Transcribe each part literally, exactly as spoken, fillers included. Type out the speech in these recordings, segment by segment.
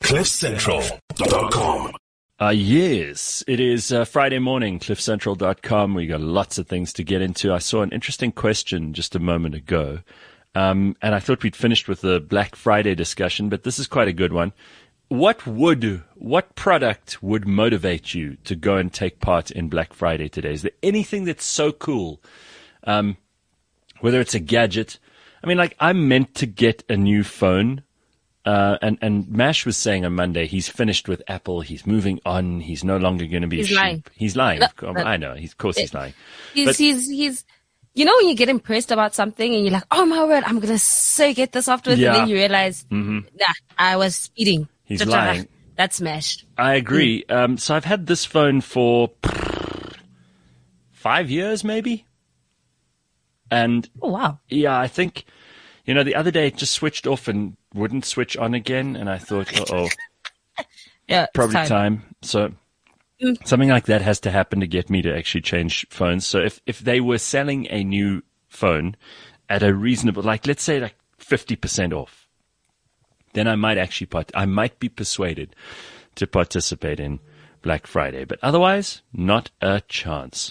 cliff central dot com. Uh, yes, it is uh, Friday morning, cliff central dot com. We got lots of things to get into. I saw an interesting question just a moment ago, um, and I thought we'd finished with the Black Friday discussion, but this is quite a good one. What would, what product would motivate you to go and take part in Black Friday today? Is there anything that's so cool? Um, whether it's a gadget. I mean, like, I'm meant to get a new phone. Uh, and, and Mash was saying on Monday, he's finished with Apple. He's moving on. He's no longer going to be he's a sheep. Lying. He's lying. No, No, no. I know. He's, of course he's lying. He's, but, he's, he's, you know, when you get impressed about something and you're like, oh my word, I'm going to so get this afterwards. Yeah. And then you realize, mm-hmm. nah, I was speeding. He's lying. That's smashed. I agree. Mm. Um, so I've had this phone for five years, maybe. And oh, wow. Yeah, I think, you know, the other day it just switched off and wouldn't switch on again. And I thought, uh-oh, yeah, probably time. time. So mm. something like that has to happen to get me to actually change phones. So if, if they were selling a new phone at a reasonable, like, let's say like fifty percent off, then I might actually, part- I might be persuaded to participate in Black Friday. But otherwise, not a chance.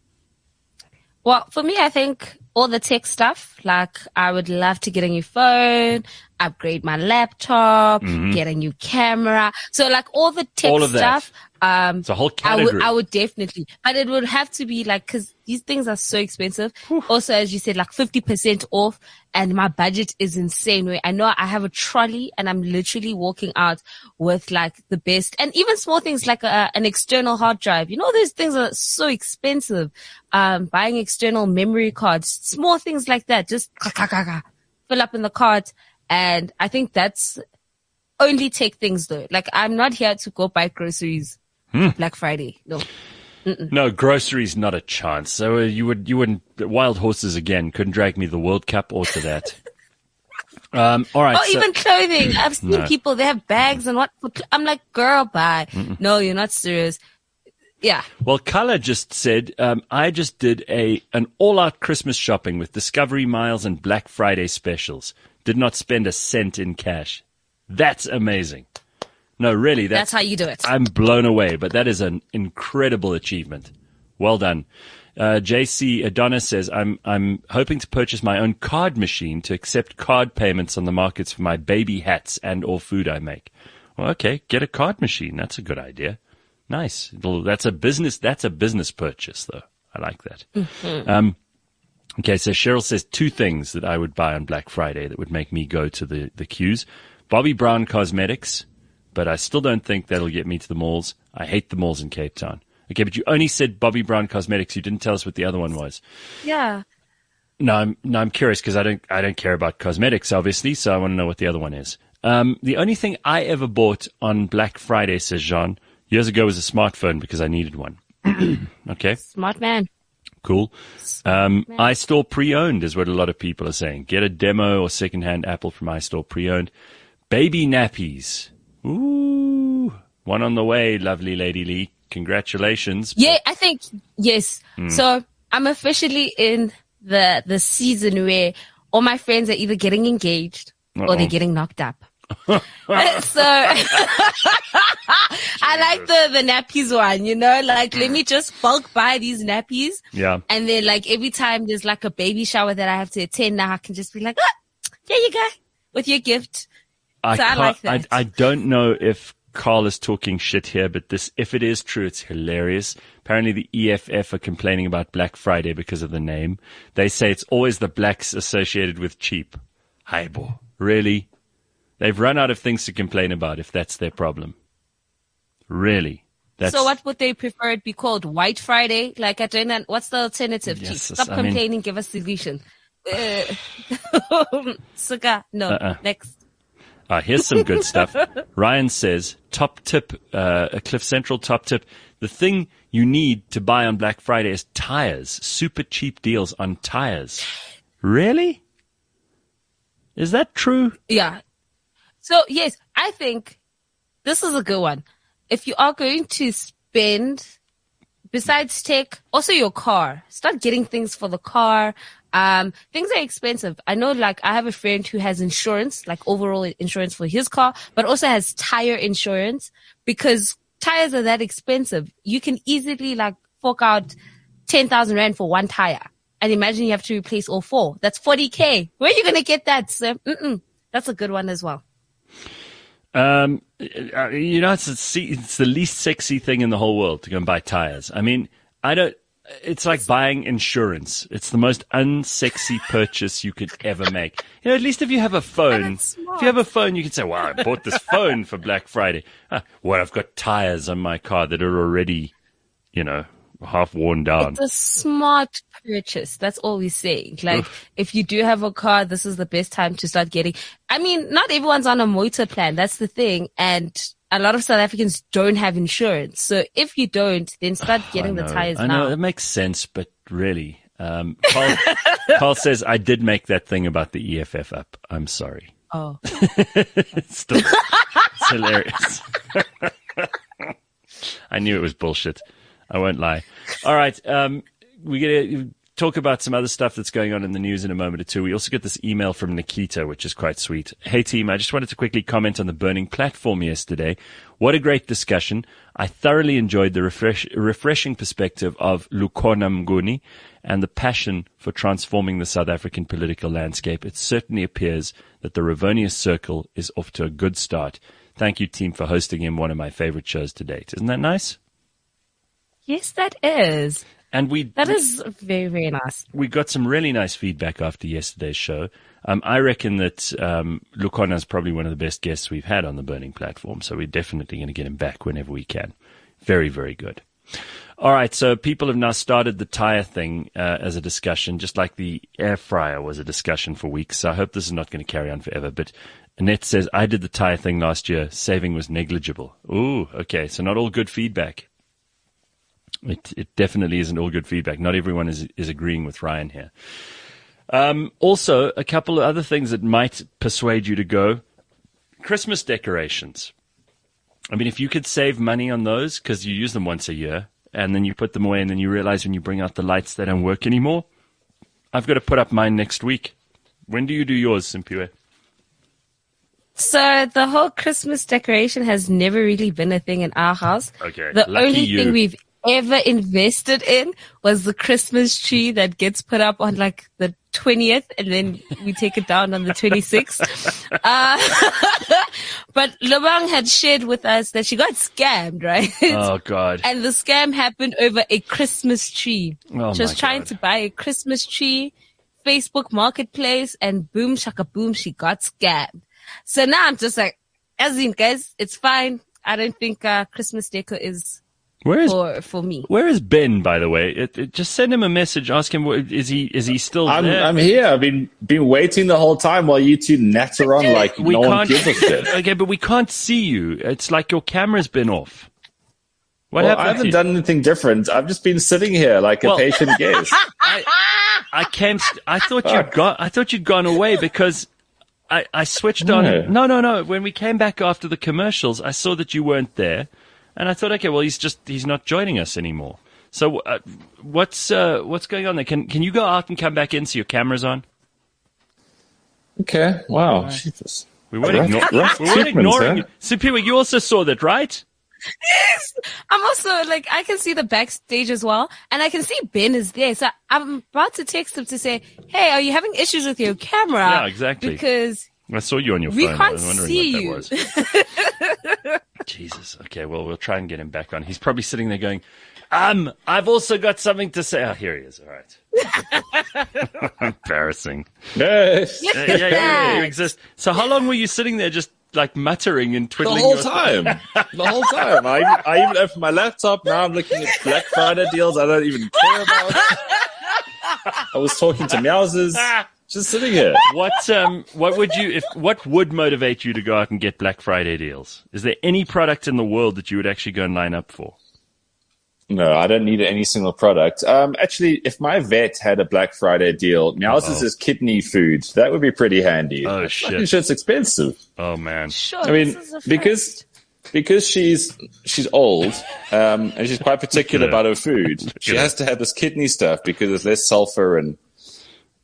Well, for me, I think all the tech stuff, like I would love to get a new phone, upgrade my laptop, mm-hmm. get a new camera. So like all the tech all of stuff, um, it's a whole category. I would, I would definitely, but it would have to be like, cause these things are so expensive. Whew. Also, as you said, like fifty percent off, and my budget is insane. Where I know I have a trolley and I'm literally walking out with like the best, and even small things like a, an external hard drive. You know, those things are so expensive. Um, buying external memory cards, small things like that, just fill up in the cart. And I think that's only take things though. Like I'm not here to go buy groceries hmm. Black Friday. No. Mm-mm. No, groceries, not a chance. So uh, you would, you wouldn't, wild horses again, couldn't drag me the World Cup or to that. um, all right. Or so, even clothing. I've seen no. people, they have bags and what, I'm like, girl, bye. Mm-mm. No, you're not serious. Yeah. Well, Kala just said, um, I just did a, an all out Christmas shopping with Discovery Miles and Black Friday specials. Did not spend a cent in cash. That's amazing. No, really. That's, that's how you do it. I'm blown away, but that is an incredible achievement. Well done. Uh, J C Adonis says, I'm, I'm hoping to purchase my own card machine to accept card payments on the markets for my baby hats and or food I make. Well, okay. Get a card machine. That's a good idea. Nice. It'll, that's a business, that's a business purchase though. I like that. Mm-hmm. Um, okay. So Cheryl says two things that I would buy on Black Friday that would make me go to the, the queues. Bobby Brown Cosmetics. But I still don't think that'll get me to the malls. I hate the malls in Cape Town. Okay, but you only said Bobby Brown Cosmetics. You didn't tell us what the other one was. Yeah. No, I'm no, I'm curious because I don't I don't care about cosmetics, obviously. So I want to know what the other one is. Um, the only thing I ever bought on Black Friday, says Jean, years ago was a smartphone because I needed one. Okay. Smart man. Cool. Smart um, man. iStore pre-owned is what a lot of people are saying. Get a demo or secondhand Apple from iStore pre-owned. Baby nappies. Ooh, one on the way, lovely Lady Lee. Congratulations. Yeah, I think, yes. Mm. So I'm officially in the, the season where all my friends are either getting engaged Uh-oh. or they're getting knocked up. so I like the, the nappies one, you know, like let me just bulk buy these nappies. Yeah. And then like every time there's like a baby shower that I have to attend now, I can just be like, ah, here you go with your gift. I, so I like I, that. I don't know if Carl is talking shit here, but this, if it is true, it's hilarious. Apparently the E F F are complaining about Black Friday because of the name. They say it's always the blacks associated with cheap. Haibo. Really? They've run out of things to complain about if that's their problem. Really? That's... So what would they prefer it be called? White Friday? Like I don't know. What's the alternative? Yes, Stop I complaining. mean... Give us a solution. Uh, Suga. No. Uh-uh. Next. Ah, here's some good stuff. Ryan says, top tip, uh, a Cliff Central top tip. The thing you need to buy on Black Friday is tires. Super cheap deals on tires. Really? Is that true? Yeah. So, yes, I think this is a good one. If you are going to spend, besides tech, also your car, start getting things for the car. Um, things are expensive. I know, like, I have a friend who has insurance, like overall insurance for his car, but also has tire insurance because tires are that expensive. You can easily, like, fork out ten thousand rand for one tire. And imagine you have to replace all four. That's forty K. Where are you going to get that, sir? Mm-mm. That's a good one as well. Um, you know, it's, a, it's the least sexy thing in the whole world to go and buy tires. I mean, I don't, it's like buying insurance. It's the most unsexy purchase you could ever make. You know, at least if you have a phone, if you have a phone, you can say, well, I bought this phone for Black Friday. Ah, well, I've got tires on my car that are already, you know, half worn down. It's a smart purchase. That's all we're saying. Like, Oof. If you do have a car, this is the best time to start getting. I mean, not everyone's on a motor plan. That's the thing. And a lot of South Africans don't have insurance. So if you don't, then start getting the tires I now. know, it makes sense, but really. Um, Carl, Carl says, I did make that thing about the E F F up. I'm sorry. Oh. it's, still, it's hilarious. I knew it was bullshit. I won't lie. All right. Um, we're going to talk about some other stuff that's going on in the news in a moment or two. We also get this email from Nikita, which is quite sweet. Hey, team, I just wanted to quickly comment on the burning platform yesterday. What a great discussion. I thoroughly enjoyed the refresh, refreshing perspective of Lukhona Mnguni and the passion for transforming the South African political landscape. It certainly appears that the Rivonia Circle is off to a good start. Thank you, team, for hosting him, one of my favorite shows to date. Isn't that nice? Yes, that is. And we that is very, very nice. We got some really nice feedback after yesterday's show. Um, I reckon that um, Lukhona is probably one of the best guests we've had on the Burning Platform, so we're definitely going to get him back whenever we can. Very, very good. All right, so people have now started the tire thing uh, as a discussion, just like the air fryer was a discussion for weeks. So I hope this is not going to carry on forever. But Annette says, I did the tire thing last year. Saving was negligible. Ooh, okay, so not all good feedback. It, it definitely isn't all good feedback. Not everyone is is agreeing with Ryan here. Um, also, a couple of other things that might persuade you to go. Christmas decorations. I mean, if you could save money on those because you use them once a year and then you put them away and then you realize when you bring out the lights they don't work anymore. I've got to put up mine next week. When do you do yours, Simpiwe? So the whole Christmas decoration has never really been a thing in our house. Okay. The Lucky only you. thing we've ever invested in was the Christmas tree that gets put up on like the twentieth and then we take it down on the twenty-sixth. uh, but Lobang had shared with us that she got scammed, right? Oh, God. And the scam happened over a Christmas tree. Oh, she was my trying God. to buy a Christmas tree, Facebook Marketplace, and boom, shaka boom, she got scammed. So now I'm just like, as in, guys, it's fine. I don't think uh, Christmas decor is Where is for for me. Where is Ben, by the way? It, it, just send him a message. Ask him, what, is he is he still I'm, there? I'm here. I've been been waiting the whole time while you two natter on like we no one can't. gives a shit. Okay, but we can't see you. It's like your camera's been off. What Well, happened? I haven't to you? done anything different. I've just been sitting here like a Well- patient guest. I, I came. st- I thought you'd gone. I thought you'd gone away because I, I switched on. No. No, no, no. When we came back after the commercials, I saw that you weren't there, and I thought, okay, well, he's just he's not joining us anymore. So, uh, what's uh, what's going on there? Can can you go out and come back in so your camera's on? Okay. Wow. Jesus. We weren't, Rough- igno- rough we weren't treatment, ignoring huh? you. Sipiwe, you also saw that, right? Yes. I'm also like, I can see the backstage as well, and I can see Ben is there. So I'm about to text him to say, "Hey, are you having issues with your camera?" Yeah, exactly. Because I saw you on your we phone. I can't was wondering see what you. that was. Jesus. Okay, well, we'll try and get him back on. He's probably sitting there going, um, I've also got something to say. Oh, here he is. All right. Embarrassing. Yes. Yeah, yeah, yeah, yeah, you exist. So how long were you sitting there just like muttering and The twiddling whole your time. The whole time. I, I even opened my laptop. Now I'm looking at Black Friday deals I don't even care about. I was talking to Meowsers. Just sitting here. What um what would you if what would motivate you to go out and get Black Friday deals? Is there any product in the world that you would actually go and line up for? No, I don't need any single product. Um, actually, if my vet had a Black Friday deal, Meowsers is kidney food. That would be pretty handy. Oh, I'm shit. fucking sure it's expensive. Oh man. Sure. I mean, this is a because first. because she's she's old um, and she's quite particular Look at her. about her food. She at has to have this kidney stuff because there's less sulfur and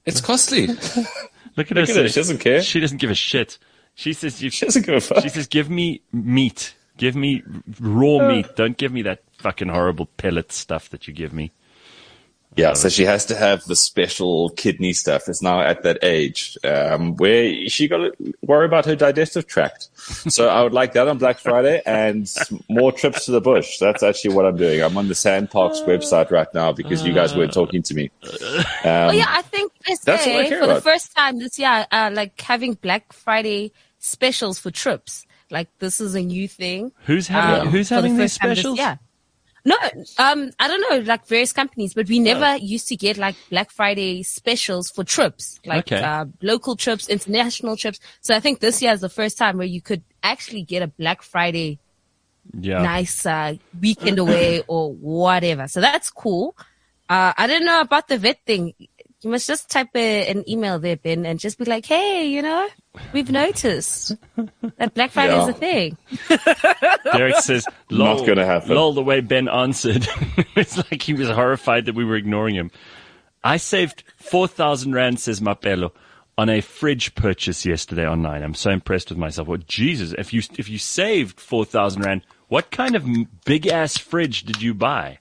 It's costly. Look at Look her. at say- her. She doesn't care. She doesn't give a shit. She says, you, She doesn't give a fuck. she says, give me meat. Give me raw meat. Don't give me that fucking horrible pellet stuff that you give me. Yeah, so she has to have the special kidney stuff. It's now at that age um, where she got to worry about her digestive tract. So I would like that on Black Friday and more trips to the bush. That's actually what I'm doing. I'm on the Sandparks website right now because you guys weren't talking to me. Um, Oh yeah, I think I That's what I say care for the about. first time this year, uh, like having Black Friday specials for trips. Like this is a new thing. Who's having, um, who's for the having these first time this specials? year. No, um, I don't know, like various companies, but we never used to get like Black Friday specials for trips, like Okay. uh, local trips, international trips. So I think this year is the first time where you could actually get a Black Friday Yeah. nice uh, weekend away or whatever. So that's cool. Uh, I don't know about the vet thing. You must just type a, an email there, Ben, and just be like, hey, you know, we've noticed that Black Friday is Yeah. a thing. Derek says, lol, Not gonna happen. Lol, the way Ben answered. It's like he was horrified that we were ignoring him. I saved four thousand rand, says Mapelo, on a fridge purchase yesterday online. I'm so impressed with myself. Well, Jesus, if you, if you saved four thousand rand, what kind of big ass fridge did you buy?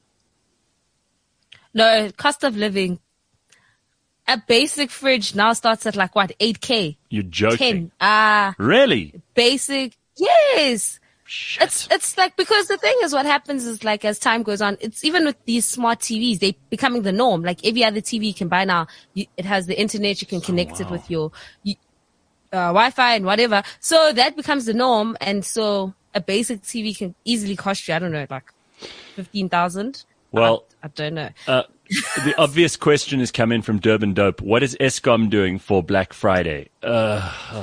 No, cost of living. A basic fridge now starts at like what, eight K? You're joking. ten. Ah, Really? basic. Yes. Shit. It's it's like because the thing is what happens is like as time goes on, it's even with these smart T Vs, they becoming the norm. Like every other T V you can buy now, you, it has the internet, you can connect it with your you, uh, Wi-Fi and whatever. So that becomes the norm, and so a basic T V can easily cost you, I don't know, like fifteen thousand. Well, I, I don't know. Uh, the obvious question has come in from Durban Dope. What is Eskom doing for Black Friday? Uh,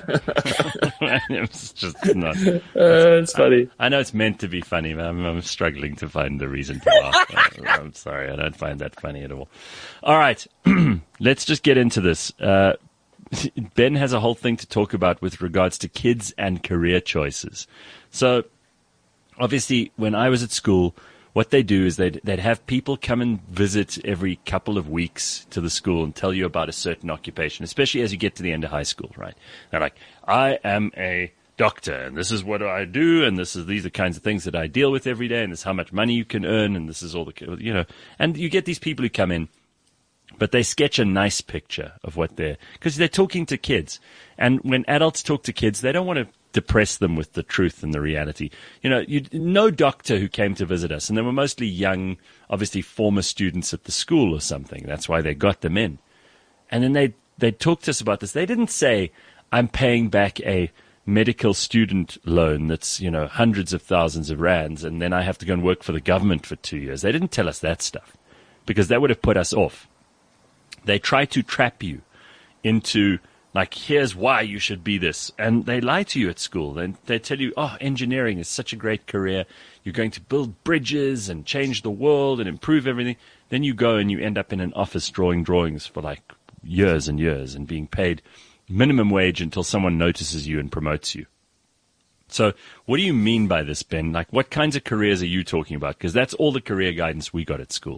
it's just not. uh, it's funny. I know it's meant to be funny, but I'm, I'm struggling to find the reason to laugh. Uh, I'm sorry, I don't find that funny at all. All right, let's just get into this. Uh, Ben has a whole thing to talk about with regards to kids and career choices. So, obviously, when I was at school, what they do is they'd, they'd have people come and visit every couple of weeks to the school and tell you about a certain occupation, especially as you get to the end of high school, right? They're like, I am a doctor, and this is what I do, and this is these are the kinds of things that I deal with every day, and this is how much money you can earn, and this is all the, you know, and you get these people who come in, but they sketch a nice picture of what they're, because they're talking to kids. And when adults talk to kids, they don't want to depress them with the truth and the reality. You know, you, no doctor who came to visit us, and they were mostly young, obviously former students at the school or something. That's why they got them in. And then they they talked to us about this. They didn't say, I'm paying back a medical student loan that's, you know, hundreds of thousands of rands, and then I have to go and work for the government for two years. They didn't tell us that stuff because that would have put us off. They try to trap you into, like, here's why you should be this. And they lie to you at school. They, they tell you, oh, engineering is such a great career. You're going to build bridges and change the world and improve everything. Then you go and you end up in an office drawing drawings for like years and years and being paid minimum wage until someone notices you and promotes you. So what do you mean by this, Ben? Like, what kinds of careers are you talking about? Because that's all the career guidance we got at school.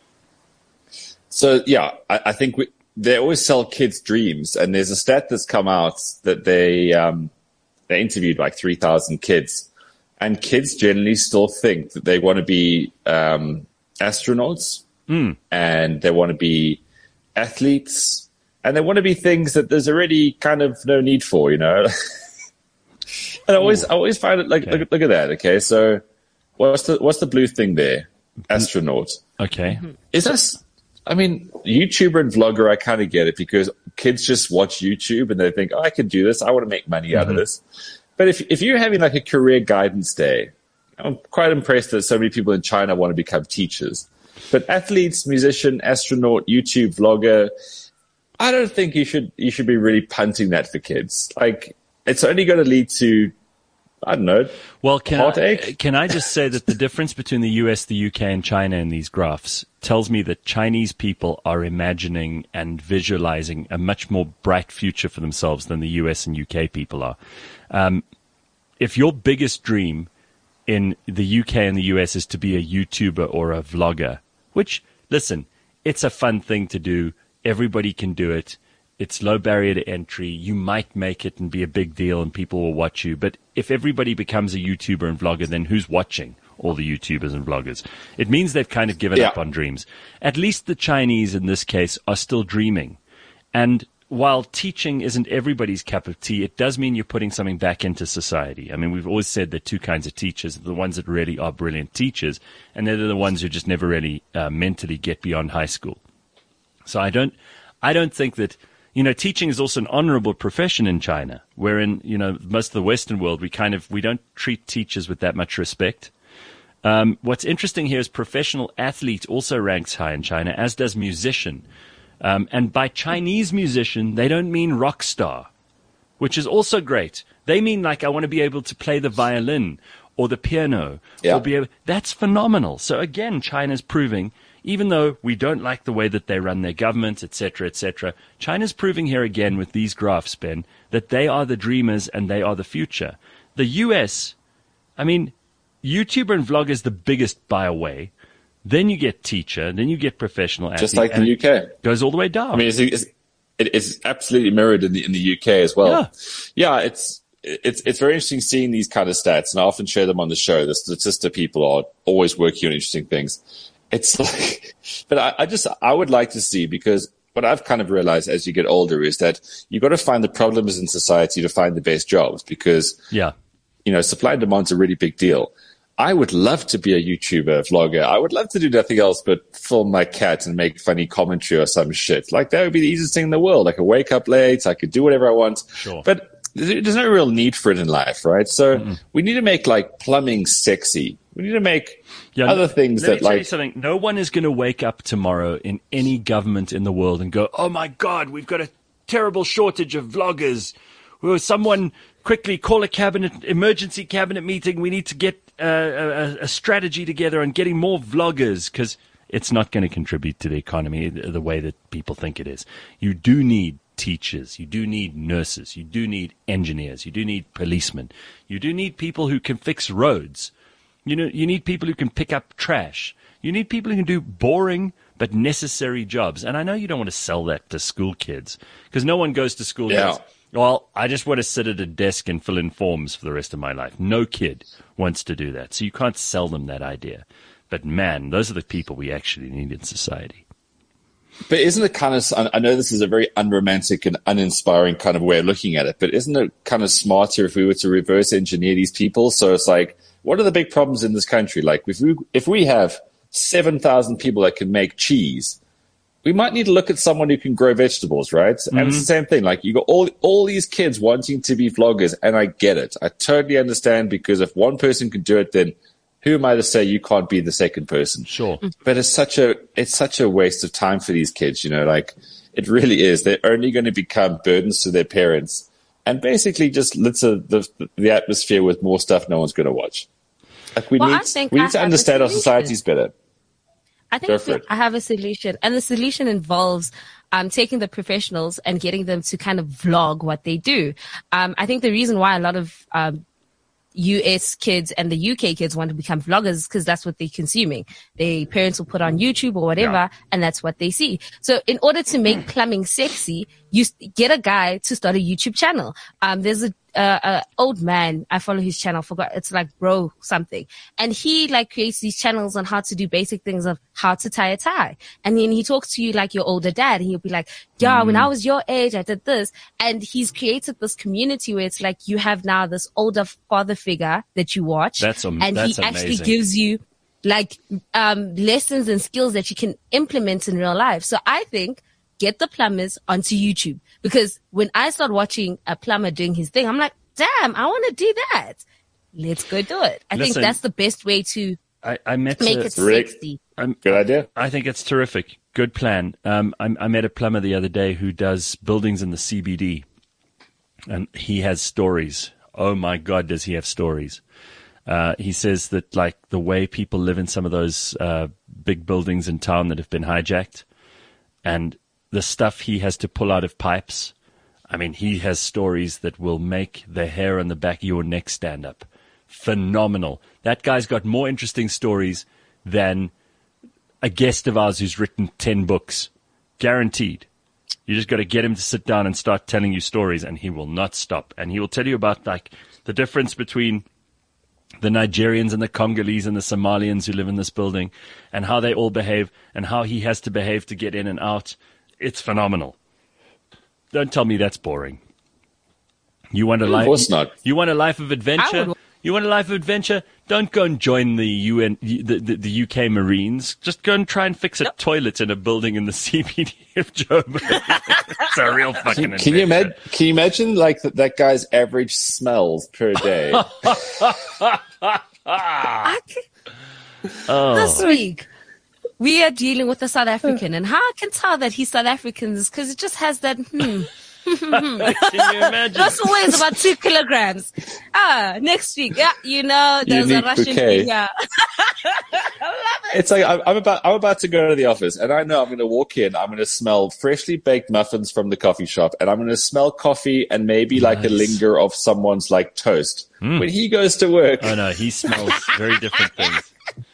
So, yeah, I, I think we, they always sell kids dreams. And there's a stat that's come out that they um, they interviewed like three thousand kids. And kids generally still think that they want to be um, astronauts Mm. and they want to be athletes and they want to be things that there's already kind of no need for, you know. And I always, I always find it like, Okay. look, look at that. Okay, so what's the what's the blue thing there? Astronaut. Okay. Is this? I mean, YouTuber and vlogger, I kind of get it because kids just watch YouTube and they think, oh, I can do this. I want to make money out of this. But if if you're having like a career guidance day, I'm quite impressed that so many people in China want to become teachers. But athletes, musician, astronaut, YouTube vlogger, I don't think you should you should be really punting that for kids. Like, it's only going to lead to, I don't know. Well, can Heartache? I, can I just say that the difference between the U S, the U K, and China in these graphs tells me that Chinese people are imagining and visualizing a much more bright future for themselves than the U S and U K people are. Um, if your biggest dream in the U K and the U S is to be a YouTuber or a vlogger, which, listen, it's a fun thing to do. Everybody can do it. It's low barrier to entry. You might make it and be a big deal and people will watch you. But if everybody becomes a YouTuber and vlogger, then who's watching all the YouTubers and vloggers? It means they've kind of given Yeah. up on dreams. At least the Chinese in this case are still dreaming. And while teaching isn't everybody's cup of tea, it does mean you're putting something back into society. I mean, we've always said there are two kinds of teachers, the ones that really are brilliant teachers, and they're the ones who just never really uh, mentally get beyond high school. So I don't, I don't think that, you know, teaching is also an honorable profession in China, wherein, you know, most of the Western world, we kind of, we don't treat teachers with that much respect. Um, what's interesting here is professional athlete also ranks high in China, as does musician. Um, and by Chinese musician, they don't mean rock star, which is also great. They mean like, I want to be able to play the violin or the piano. Yeah. Or be able, that's phenomenal. So again, China's proving, even though we don't like the way that they run their government, et cetera, et cetera, China's proving here again with these graphs, Ben, that they are the dreamers and they are the future. The U S, I mean, YouTuber and vlogger is the biggest by a way. Then you get teacher, then you get professional athlete. Just like the and U K. it goes all the way down. I mean, it's, it's, it's absolutely mirrored in the in the U K as well. Yeah. Yeah, it's it's it's very interesting seeing these kind of stats, and I often share them on the show. The statista people are always working on interesting things. It's like, but I, I just I would like to see, because what I've kind of realized as you get older is that you've got to find the problems in society to find the best jobs, because yeah, you know, supply and demand's a really big deal. I would love to be a YouTuber, vlogger. I would love to do nothing else but film my cat and make funny commentary or some shit. Like, that would be the easiest thing in the world. I could wake up late. I could do whatever I want. Sure. But there's no real need for it in life, right? So mm-hmm. we need to make, like, plumbing sexy. We need to make yeah, other things let that, me tell like... you something. No one is going to wake up tomorrow in any government in the world and go, oh, my God, we've got a terrible shortage of vloggers. Will someone quickly call a cabinet emergency cabinet meeting? We need to get uh, a, a strategy together on getting more vloggers, because it's not going to contribute to the economy the way that people think it is. You do need teachers. You do need nurses. You do need engineers. You do need policemen. You do need people who can fix roads. You know, you need people who can pick up trash. You need people who can do boring but necessary jobs. And I know you don't want to sell that to school kids, because no one goes to school. Yeah. Kids. Well, I just want to sit at a desk and fill in forms for the rest of my life. No kid wants to do that. So you can't sell them that idea. But man, those are the people we actually need in society. But isn't it kind of, I know this is a very unromantic and uninspiring kind of way of looking at it, but isn't it kind of smarter if we were to reverse engineer these people? So it's like, what are the big problems in this country? Like, if we, if we have seven thousand people that can make cheese, we might need to look at someone who can grow vegetables, right? Mm-hmm. And it's the same thing. Like, you got all all these kids wanting to be vloggers, and I get it. I totally understand, because if one person can do it, then who am I to say you can't be the second person? Sure. But it's such a it's such a waste of time for these kids, you know, like, it really is. They're only going to become burdens to their parents and basically just litter the the atmosphere with more stuff no one's going to watch. Like, we well, need we need to understand our societies better. I think that I have a solution, and the solution involves um, taking the professionals and getting them to kind of vlog what they do. Um, I think the reason why a lot of um, U S kids and the U K kids want to become vloggers is because that's what they're consuming. Their parents will put on YouTube or whatever, yeah. and that's what they see. So in order to make plumbing sexy, you get a guy to start a YouTube channel. Um, there's a Uh, uh, old man, I follow his channel, forgot, it's like bro something. And he like creates these channels on how to do basic things of how to tie a tie. And then he talks to you like your older dad, and he'll be like, yeah, mm. when I was your age, I did this. And he's created this community where it's like you have now this older father figure that you watch. That's, um, and that's he amazing. actually gives you like, um, lessons and skills that you can implement in real life. So I think get the plumbers onto YouTube. Because when I start watching a plumber doing his thing, I'm like, damn, I want to do that. Let's go do it. I Listen, think that's the best way to I, I met make a, it sexy. I'm, Good idea. I think it's terrific. Good plan. Um, I, I met a plumber the other day who does buildings in the C B D. And he has stories. Oh, my God, does he have stories. Uh, he says that, like, the way people live in some of those uh, big buildings in town that have been hijacked, and the stuff he has to pull out of pipes. I mean, he has stories that will make the hair on the back of your neck stand up. Phenomenal. That guy's got more interesting stories than a guest of ours who's written ten books. Guaranteed. You just got to get him to sit down and start telling you stories, and he will not stop. And he will tell you about like the difference between the Nigerians and the Congolese and the Somalians who live in this building, and how they all behave, and how he has to behave to get in and out. It's phenomenal. Don't tell me that's boring. You want a life? Of course not. You want a life of adventure? would- You want a life of adventure? Don't go and join the U N, the, the, the U K Marines. Just go and try and fix a nope. toilet in a building in the C B D of Joburg. It's a real fucking adventure. Can you imagine? Can you imagine like that, that guy's average smells per day? I can- Oh. This week, we are dealing with a South African, and how I can tell that he's South African is because it just has that, hmm. Can you imagine? Just weighs about two kilograms. Ah, next week, yeah, you know, there's Unique a Russian bouquet. yeah. It's like I'm, I'm about I'm about to go to the office, and I know I'm going to walk in. I'm going to smell freshly baked muffins from the coffee shop, and I'm going to smell coffee and maybe like a Nice. linger of someone's like toast. Mm. When he goes to work, Oh no, he smells very different things.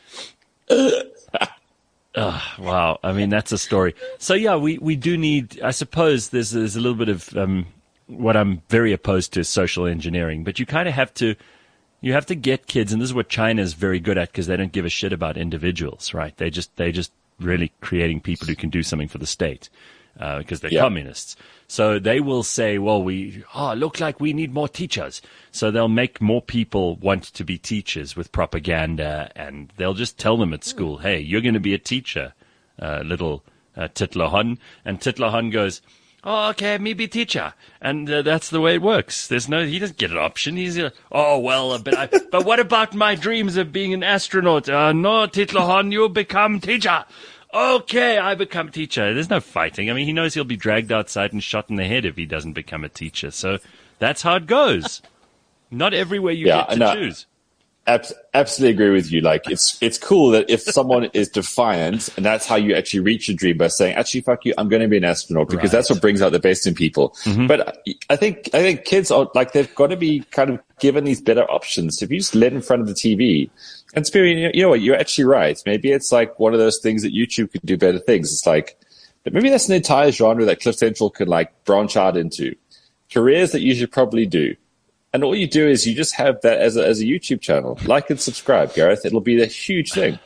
Oh, wow. I mean, that's a story. So yeah, we, we do need, I suppose there's, there's a little bit of, um, what I'm very opposed to is social engineering, but you kind of have to, you have to get kids, and this is what China is very good at because they don't give a shit about individuals, right? They just, they just really creating people who can do something for the state, uh, because they're Yeah. communists. So they will say, well, we, oh, look like we need more teachers. So they'll make more people want to be teachers with propaganda, and they'll just tell them at school, hey, you're going to be a teacher, uh, little uh, Titlohon. And Titlohon goes, oh, okay, me be teacher. And uh, that's the way it works. There's no, he doesn't get an option. He's, uh, oh, well, uh, but I, but what about my dreams of being an astronaut? Uh, no, Titlohon, you become teacher. Okay, I become teacher. There's no fighting. I mean, he knows he'll be dragged outside and shot in the head if he doesn't become a teacher. So that's how it goes. Not everywhere you Yeah, get to no. choose. Abs- absolutely agree with you. Like it's it's cool that if someone is defiant, and that's how you actually reach your dream by saying, "Actually, fuck you, I'm going to be an astronaut," because Right. that's what brings out the best in people. Mm-hmm. But I think I think kids are like they've got to be kind of given these better options. If you just let in front of the T V, and Spirit, you know what, you're actually right. Maybe it's like one of those things that YouTube could do better things. It's like, but maybe that's an entire genre that Cliff Central could like branch out into careers that you should probably do. And all you do is you just have that as a, as a YouTube channel. Like and subscribe, Gareth. It'll be a huge thing.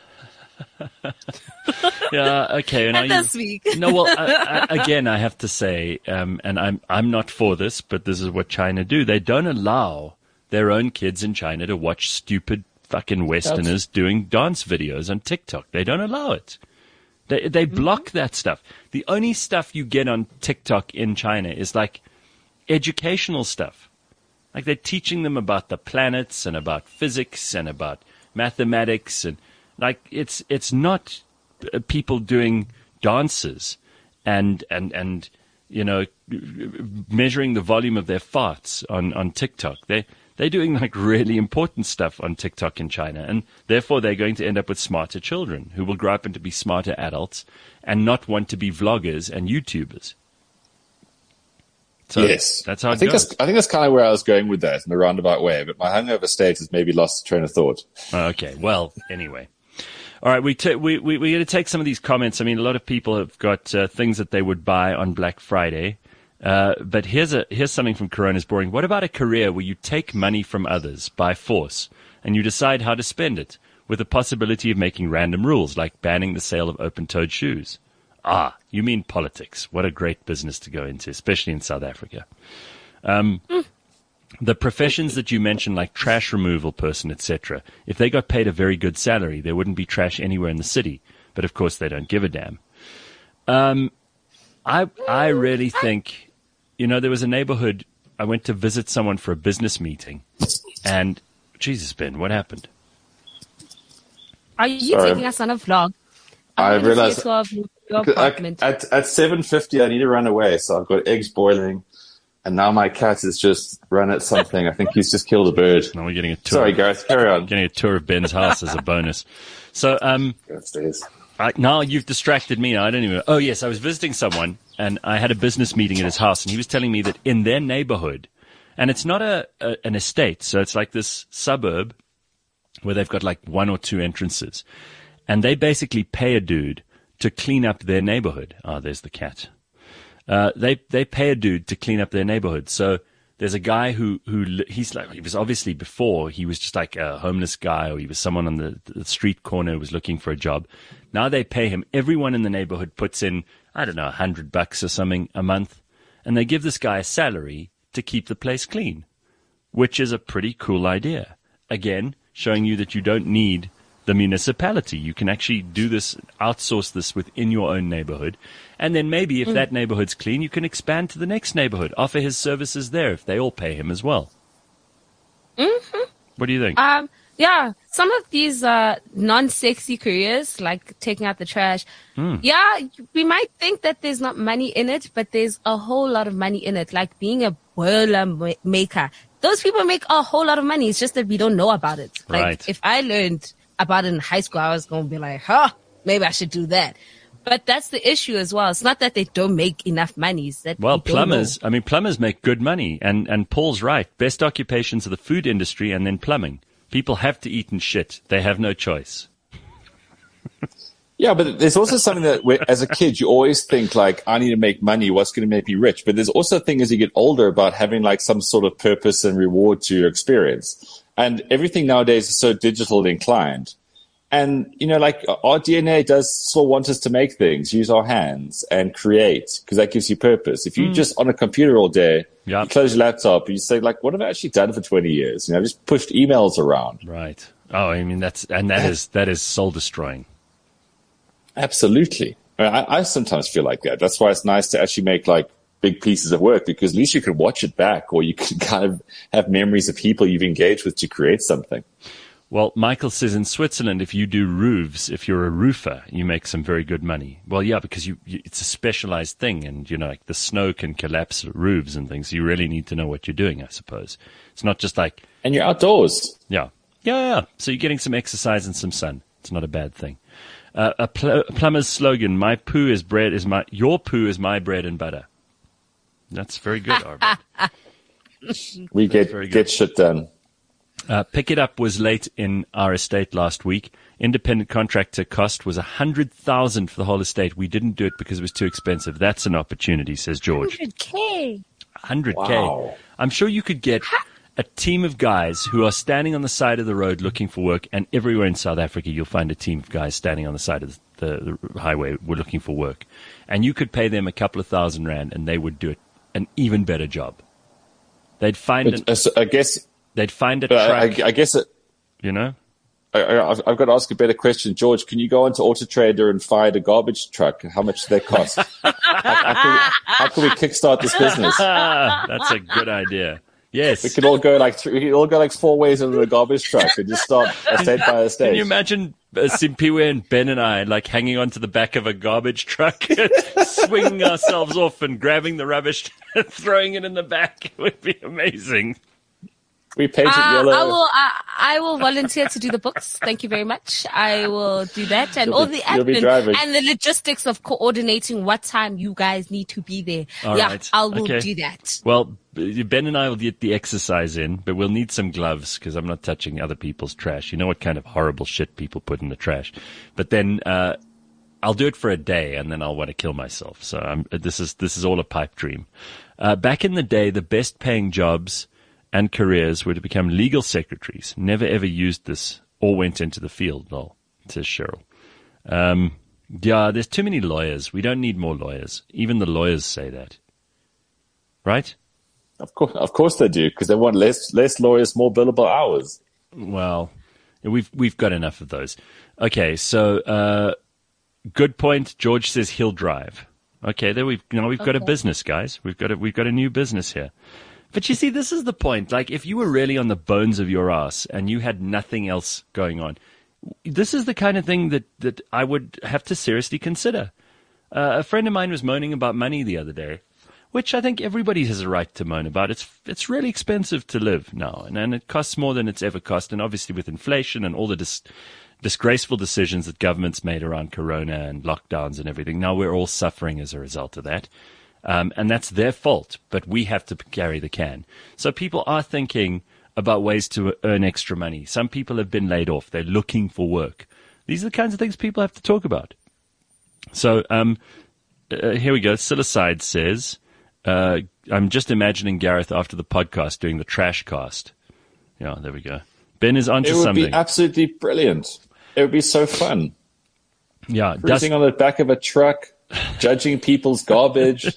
Yeah, okay. And you- this week. No, well, I, I, again, I have to say, um, and I'm I'm not for this, but this is what China do. They don't allow their own kids in China to watch stupid fucking Westerners doing dance videos on TikTok. They don't allow it. They they block that stuff. The only stuff you get on TikTok in China is like educational stuff. Like they're teaching them about the planets and about physics and about mathematics, and like it's it's not uh, people doing dances and and and you know measuring the volume of their farts on on TikTok. They they're doing like really important stuff on TikTok in China, and therefore they're going to end up with smarter children who will grow up into be smarter adults and not want to be vloggers and YouTubers. So yes, that's how it I think goes. that's I think that's kind of where I was going with that in a roundabout way. But my hungover state has maybe lost train of thought. Okay. Well, anyway. All right. We, t- we, we, we're going to take some of these comments. I mean, a lot of people have got uh, things that they would buy on Black Friday. Uh, but here's a, here's something from Corona's Boring. What about a career where you take money from others by force and you decide how to spend it with the possibility of making random rules like banning the sale of open-toed shoes? Ah, you mean politics. What a great business to go into, especially in South Africa. Um, mm. The professions that you mentioned, like trash removal person, et cetera, if they got paid a very good salary, there wouldn't be trash anywhere in the city. But, of course, they don't give a damn. Um, I I really think, you know, there was a neighborhood. I went to visit someone for a business meeting. And, Jesus, Ben, what happened? Are you Sorry. taking us on a vlog? I I'm gonna realized- see a tour of your apartment. At at seven fifty, I need to run away. So I've got eggs boiling, and now my cat has just run at something. I think he's just killed a bird. Now we're getting a tour. Sorry, Gareth. Carry on. Getting a tour of Ben's house as a bonus. So, um, Go upstairs. I, now you've distracted me. I don't even. Oh yes, I was visiting someone, and I had a business meeting at his house, and he was telling me that in their neighborhood, and it's not a, a an estate, so it's like this suburb where they've got like one or two entrances, and they basically pay a dude to clean up their neighborhood. Ah, oh, there's the cat. Uh, they they pay a dude to clean up their neighborhood. So there's a guy who who he's like he was obviously before he was just like a homeless guy, or he was someone on the, the street corner who was looking for a job. Now they pay him. Everyone in the neighborhood puts in, I don't know, a hundred bucks or something a month, and they give this guy a salary to keep the place clean, which is a pretty cool idea. Again, showing you that you don't need the municipality. You can actually do this, outsource this within your own neighborhood. And then maybe if mm. that neighborhood's clean, you can expand to the next neighborhood, offer his services there if they all pay him as well. Mm-hmm. What do you think? Um, yeah, some of these uh, non-sexy careers, like taking out the trash, mm. yeah, we might think that there's not money in it, but there's a whole lot of money in it, like being a boiler ma- maker. Those people make a whole lot of money. It's just that we don't know about it. Like, right. If I learned about it in high school, I was going to be like, huh, maybe I should do that. But that's the issue as well. It's not that they don't make enough money. It's that well, we plumbers, don't know. I mean, plumbers make good money. And, and Paul's right. Best occupations are the food industry and then plumbing. People have to eat and shit. They have no choice. Yeah, but there's also something that where, as a kid, you always think like, I need to make money. What's going to make me rich? But there's also a thing as you get older about having like some sort of purpose and reward to your experience. And everything nowadays is so digital inclined. And, you know, like our D N A does still want us to make things, use our hands and create, because that gives you purpose. If you're mm. just on a computer all day, yep. you close your laptop and you say like, what have I actually done for twenty years? You know, I've just pushed emails around. Right. Oh, I mean, that's, and that is, that is soul destroying. Absolutely. I, mean, I, I sometimes feel like that. That's why it's nice to actually make like big pieces of work, because at least you can watch it back, or you can kind of have memories of people you've engaged with to create something. Well, Michael says in Switzerland, if you do roofs, if you're a roofer, you make some very good money. Well, yeah, because you, you it's a specialized thing, and, you know, like the snow can collapse roofs and things. You really need to know what you're doing, I suppose. It's not just like... And you're outdoors. Yeah. Yeah, yeah. So you're getting some exercise and some sun. It's not a bad thing. Uh, a, pl- a plumber's slogan, my poo is bread, is my, your poo is my bread and butter. That's very good, Arbor. We get, get shit done. Uh, Pick It Up was late in our estate last week. Independent contractor cost was one hundred thousand dollars for the whole estate. We didn't do it because it was too expensive. That's an opportunity, says George. one hundred K. one hundred K. Wow. I'm sure you could get a team of guys who are standing on the side of the road looking for work, and everywhere in South Africa you'll find a team of guys standing on the side of the, the highway who are looking for work. And you could pay them a couple of thousand rand and they would do it an even better job. They'd find an, uh, so I guess they'd find a uh, truck. I, I guess it, you know. I, I, I've got to ask a better question, George. Can you go into Auto Trader and find a garbage truck? How much do they cost? how, how, can we, how can we kickstart this business? That's a good idea. Yes, we could all go like three, we could all go like four ways into the garbage truck and just start estate by estate. Can you imagine uh, Simpiwe and Ben and I like hanging onto the back of a garbage truck, swinging ourselves off and grabbing the rubbish, and throwing it in the back? It would be amazing. We paint it uh, yellow. I will. I, I will volunteer to do the books. Thank you very much. I will do that, and You'll all be- the you'll be admin driving. and the logistics of coordinating what time you guys need to be there. All yeah, right. I will Okay. do that. Well, Ben and I will get the exercise in, but we'll need some gloves because I'm not touching other people's trash. You know what kind of horrible shit people put in the trash. But then uh, I'll do it for a day, and then I'll want to kill myself. So I'm, this is this is all a pipe dream. Uh, back in the day, the best paying jobs and careers were to become legal secretaries. Never ever used this or went into the field, lol, says Cheryl. Um, yeah, there's too many lawyers. We don't need more lawyers. Even the lawyers say that. Right? Of course, of course they do, because they want less less lawyers, more billable hours. Well, we've we've got enough of those. Okay, so uh, good point. George says he'll drive. Okay, there we've you know we've got a Okay. business, guys. We've got a, we've got a new business here. But you see, this is the point. Like, if you were really on the bones of your ass and you had nothing else going on, this is the kind of thing that, that I would have to seriously consider. Uh, a friend of mine was moaning about money the other day, which I think everybody has a right to moan about. It's it's really expensive to live now, and, and it costs more than it's ever cost. And obviously with inflation and all the dis- disgraceful decisions that governments made around corona and lockdowns and everything, now we're all suffering as a result of that. Um, and that's their fault, but we have to carry the can. So people are thinking about ways to earn extra money. Some people have been laid off. They're looking for work. These are the kinds of things people have to talk about. So um, uh, here we go. Silicide says, uh, I'm just imagining Gareth after the podcast doing the trash cast. Yeah, there we go. Ben is onto It would something. be absolutely brilliant. It would be so fun. Yeah, Cruising dust- on the back of a truck, judging people's garbage.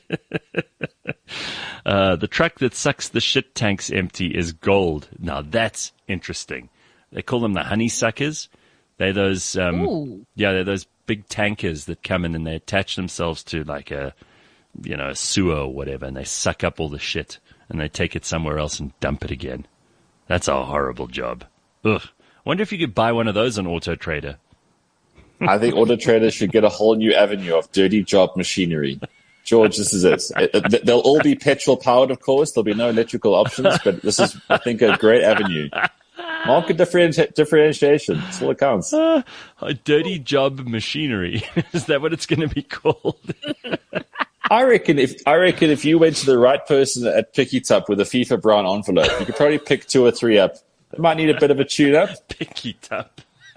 uh, the truck that sucks the shit tanks empty is gold. Now that's interesting. They call them the honeysuckers. They're those, um, Ooh. yeah, they're those big tankers that come in and they attach themselves to like a, you know, a sewer or whatever, and they suck up all the shit and they take it somewhere else and dump it again. That's a horrible job. Ugh. Wonder if you could buy one of those on Auto Trader. I think Auto Traders should get a whole new avenue of dirty job machinery. George, this is it. It- it- They'll all be petrol powered, of course. There'll be no electrical options, but this is, I think, a great avenue. Market differenti- differentiation. That's all it counts. Uh, a dirty job machinery. Is that what it's going to be called? I reckon if I reckon if you went to the right person at Picky Tup with a FIFA brown envelope, you could probably pick two or three up. It might need a bit of a tune up. Picky Tup.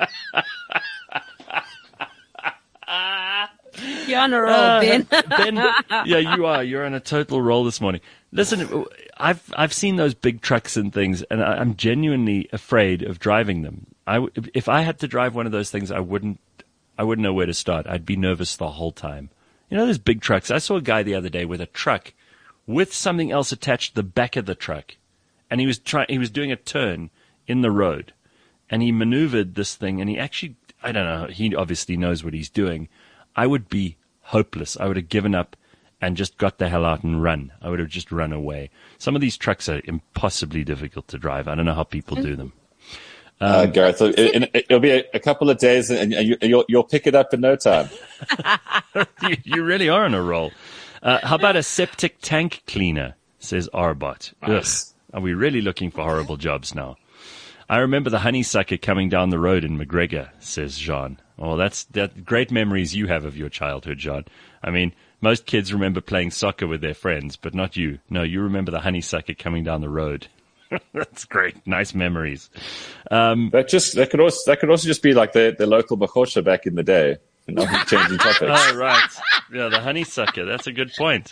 You're on a roll, Uh, Ben. Ben, yeah, you are. You're on a total roll this morning. Listen, I've I've seen those big trucks and things, and I- I'm genuinely afraid of driving them. I w- if I had to drive one of those things, I wouldn't I wouldn't know where to start. I'd be nervous the whole time. You know those big trucks? I saw a guy the other day with a truck with something else attached to the back of the truck, and he was trying. He was doing a turn in the road, and he maneuvered this thing, and he actually, I don't know. He obviously knows what he's doing. I would be hopeless. I would have given up and just got the hell out and run. I would have just run away. Some of these trucks are impossibly difficult to drive. I don't know how people do them. Uh, Gareth, it, it, it'll be a, a couple of days, and you, you'll, you'll pick it up in no time. you, you really are on a roll. Uh, how about a septic tank cleaner, says Arbot. Nice. Ugh, are we really looking for horrible jobs now? I remember the honeysucker coming down the road in McGregor, says Jean. Oh, that's that great memories you have of your childhood, Jean. I mean, most kids remember playing soccer with their friends, but not you. No, you remember the honeysucker coming down the road. That's great. Nice memories. Um, That just that could also that could also just be like the, the local Bachosha back in the day. And I'm changing topics. oh, right. Yeah, the honeysucker. That's a good point.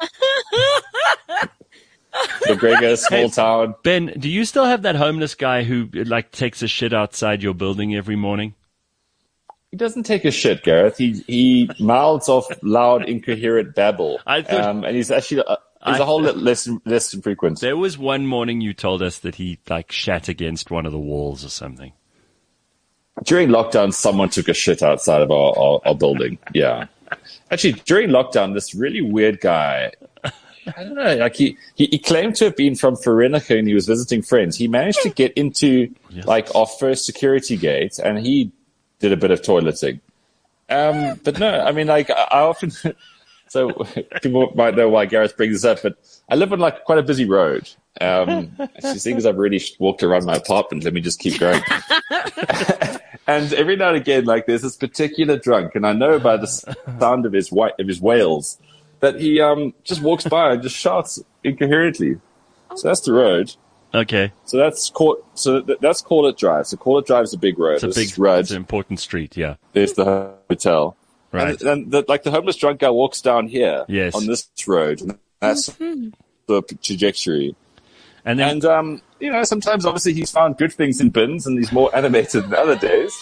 McGregor, small Hey, town. Ben, do you still have that homeless guy who like takes a shit outside your building every morning? He doesn't take a shit, Gareth. He he mouths off loud, incoherent babble, I thought- um, and he's actually uh, he's I- a whole lot less less than frequent. There was one morning you told us that he like shat against one of the walls or something. During lockdown, someone took a shit outside of our, our, our building. Yeah, actually, during lockdown, this really weird guy. I don't know. Like he, he, he claimed to have been from Veronica and he was visiting friends. He managed to get into Yes. like our first security gate, and he did a bit of toileting. Um, but no, I mean, like I, I often. So people might know why Gareth brings this up, but I live on like quite a busy road. Um, actually, seeing as I've really walked around my apartment, let me just keep going. And every now and again, like there's this particular drunk, and I know by the sound of his wa- of his wails that he um just walks by and just shouts incoherently. So that's the road. Okay, So that's call, so th- that's Call It Drive. So Call It Drive is a big road. it's a This big, is Rudd. it's an important street. Yeah, There's the hotel. right. And, and the, like the homeless drunk guy walks down here Yes. on this road. And that's the trajectory. And then And, um, you know, sometimes obviously he's found good things in bins and he's more animated than other days.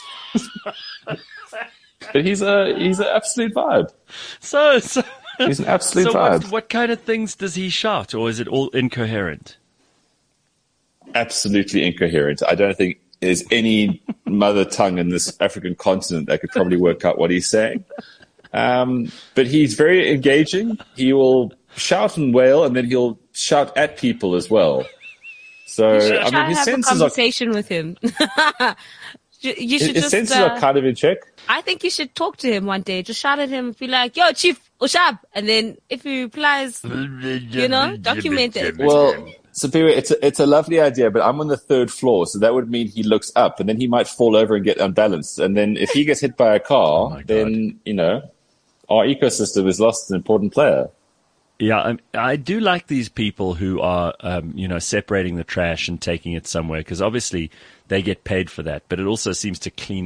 But he's a, he's an absolute vibe. so, so, He's an absolute so vibe. what, what kind of things does he shout, or is it all incoherent? Absolutely incoherent. I don't think there's any mother tongue in this African continent that could probably work out what he's saying. Um, but he's very engaging. He will shout and wail, and then he'll shout at people as well. So, You should I try mean, his to have a senses are, conversation with him. You you should his just. senses uh, are kind of in check. I think you should talk to him one day. Just shout at him, be like, "Yo, Chief Ushab," and then if he replies, you know, document it. Well, Superior, it's a, it's a lovely idea, but I'm on the third floor, so that would mean he looks up, and then he might fall over and get unbalanced. And then if he gets hit by a car, my God. then, you know, our ecosystem has lost an important player. Yeah, I, I do like these people who are, um, you know, separating the trash and taking it somewhere, because obviously they get paid for that. But it also seems to clean up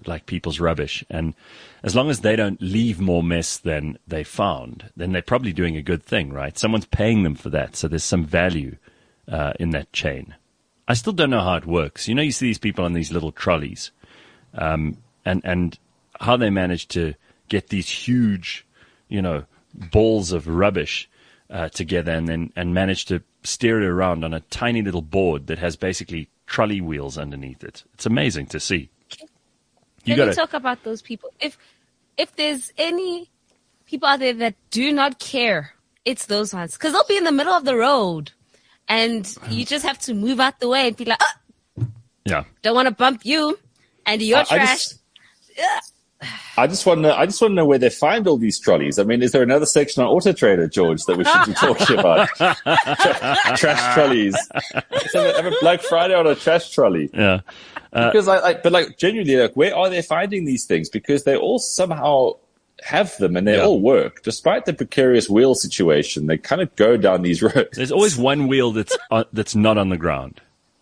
like people's rubbish. And as long as they don't leave more mess than they found, then they're probably doing a good thing, right? Someone's paying them for that. So there's some value uh, in that chain. I still don't know how it works. You know, you see these people on these little trolleys, um, and, and how they manage to get these huge, you know, balls of rubbish uh, together and then and manage to steer it around on a tiny little board that has basically trolley wheels underneath it. It's amazing to see. You Can gotta we talk about those people? If if there's any people out there that do not care, it's those ones. Because they'll be in the middle of the road and you just have to move out the way and be like, oh, yeah. don't want to bump you and your I- I trash. just- I just want to. I just want to know where they find all these trolleys. I mean, is there another section on Auto Trader, George, that we should be talking about? Tra- trash trolleys. Let's have a, have a Black Friday on a trash trolley. Yeah. Uh, Because I, I, but like genuinely, like, where are they finding these things? Because they all somehow have them and they Yeah. all work, despite the precarious wheel situation. They kind of go down these roads. There's always one wheel that's on, that's not on the ground.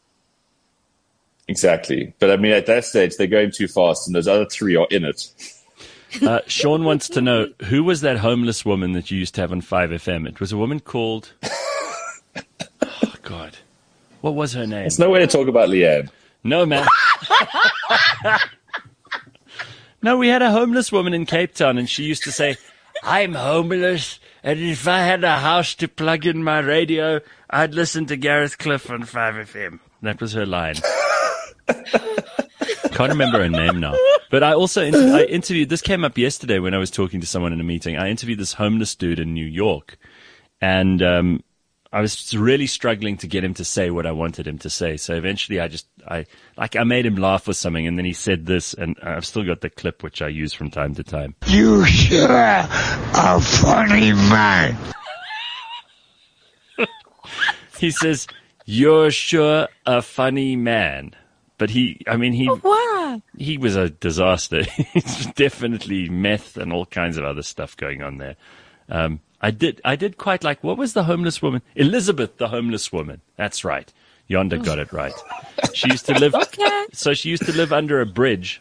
Exactly. But I mean, at that stage, they're going too fast, and those other three are in it. Uh, Sean wants to know, who was that homeless woman that you used to have on five F M? It was a woman called... Oh, God. What was her name? There's no way to talk about Leanne. No, man. No, we had a homeless woman in Cape Town, and she used to say, I'm homeless, and if I had a house to plug in my radio, I'd listen to Gareth Cliff on five F M. That was her line. Can't remember her name now. But I also inter- I interviewed, this came up yesterday when I was talking to someone in a meeting. I interviewed this homeless dude in New York, and um, I was really struggling to get him to say what I wanted him to say. So eventually I just, I like I made him laugh or something, and then he said this, and I've still got the clip which I use from time to time. You sure a funny man. He says, you're sure a funny man. But he, I mean, he Wow. he was a disaster. It's definitely meth and all kinds of other stuff going on there. Um, I did I did quite like, what was the homeless woman? Elizabeth, the homeless woman. That's right. Yonder got it right. She used to live, Okay. so she used to live under a bridge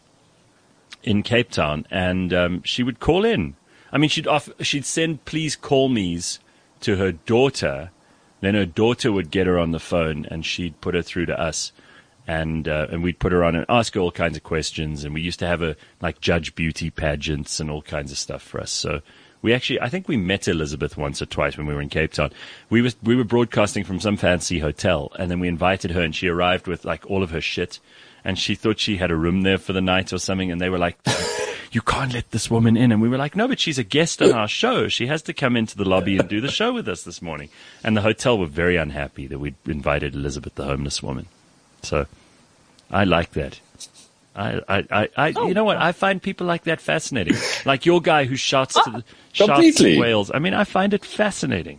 in Cape Town, and um, she would call in. I mean, she'd off, she'd send please call me's to her daughter. Then her daughter would get her on the phone, and she'd put her through to us. And uh, and we'd put her on and ask her all kinds of questions. And we used to have a like judge beauty pageants and all kinds of stuff for us. So we actually, I think we met Elizabeth once or twice when we were in Cape Town. We was we were broadcasting from some fancy hotel, and then we invited her, and she arrived with like all of her shit, and she thought she had a room there for the night or something. And they were like, "You can't let this woman in." And we were like, "No, but she's a guest on our show. She has to come into the lobby and do the show with us this morning." And the hotel were very unhappy that we'd invited Elizabeth, the homeless woman. So I like that. I, I, I, I Oh, you know what? I find people like that fascinating. Like your guy who shouts to the shouts completely. to whales. I mean, I find it fascinating.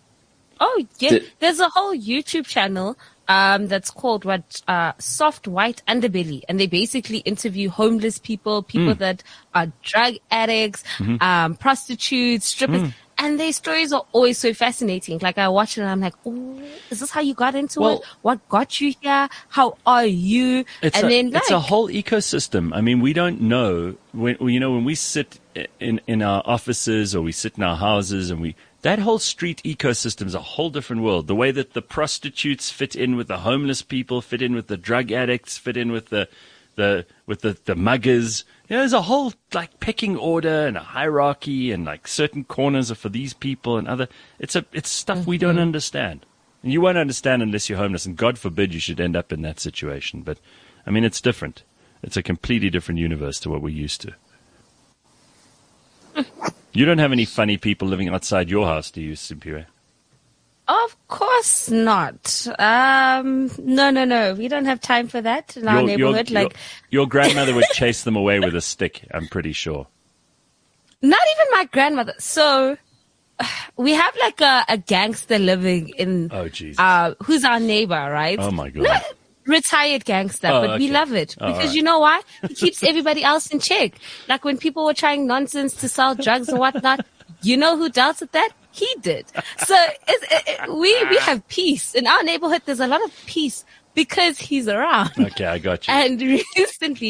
Oh, yeah. Did- There's a whole YouTube channel um, that's called what uh, Soft White Underbelly. And they basically interview homeless people, people Mm. that are drug addicts, Mm-hmm. um, prostitutes, strippers. Mm. And their stories are always so fascinating. Like I watch it and I'm like, oh, is this how you got into Well- it? What got you here? How are you? It's and a, then it's like, a whole ecosystem. I mean, we don't know when you know when we sit in in our offices or we sit in our houses and we that whole street ecosystem is a whole different world. The way that the prostitutes fit in with the homeless people, fit in with the drug addicts, fit in with the the with the, the muggers. You know, there's a whole like pecking order and a hierarchy, and like certain corners are for these people and other. It's a it's stuff we don't understand, and you won't understand unless you're homeless. And God forbid you should end up in that situation. But I mean, it's different. It's a completely different universe to what we're used to. You don't have any funny people living outside your house, do you, Simpire? of course not. Um, no, no, no. We don't have time for that in our neighborhood. your, like, your grandmother would chase them away with a stick. I'm pretty sure. not even my grandmother. So we have like a, a gangster living in, Oh, Jesus. uh, who's our neighbor, right? Oh, my God. Not retired gangster, Oh, but we okay. love it Oh, because right. you know why? He keeps everybody else in check. Like when people were trying nonsense to sell drugs or whatnot, you know who dealt with that? He did. So it's, it, it, we we have peace in our neighborhood. There's a lot of peace because he's around. Okay, I got you. And recently,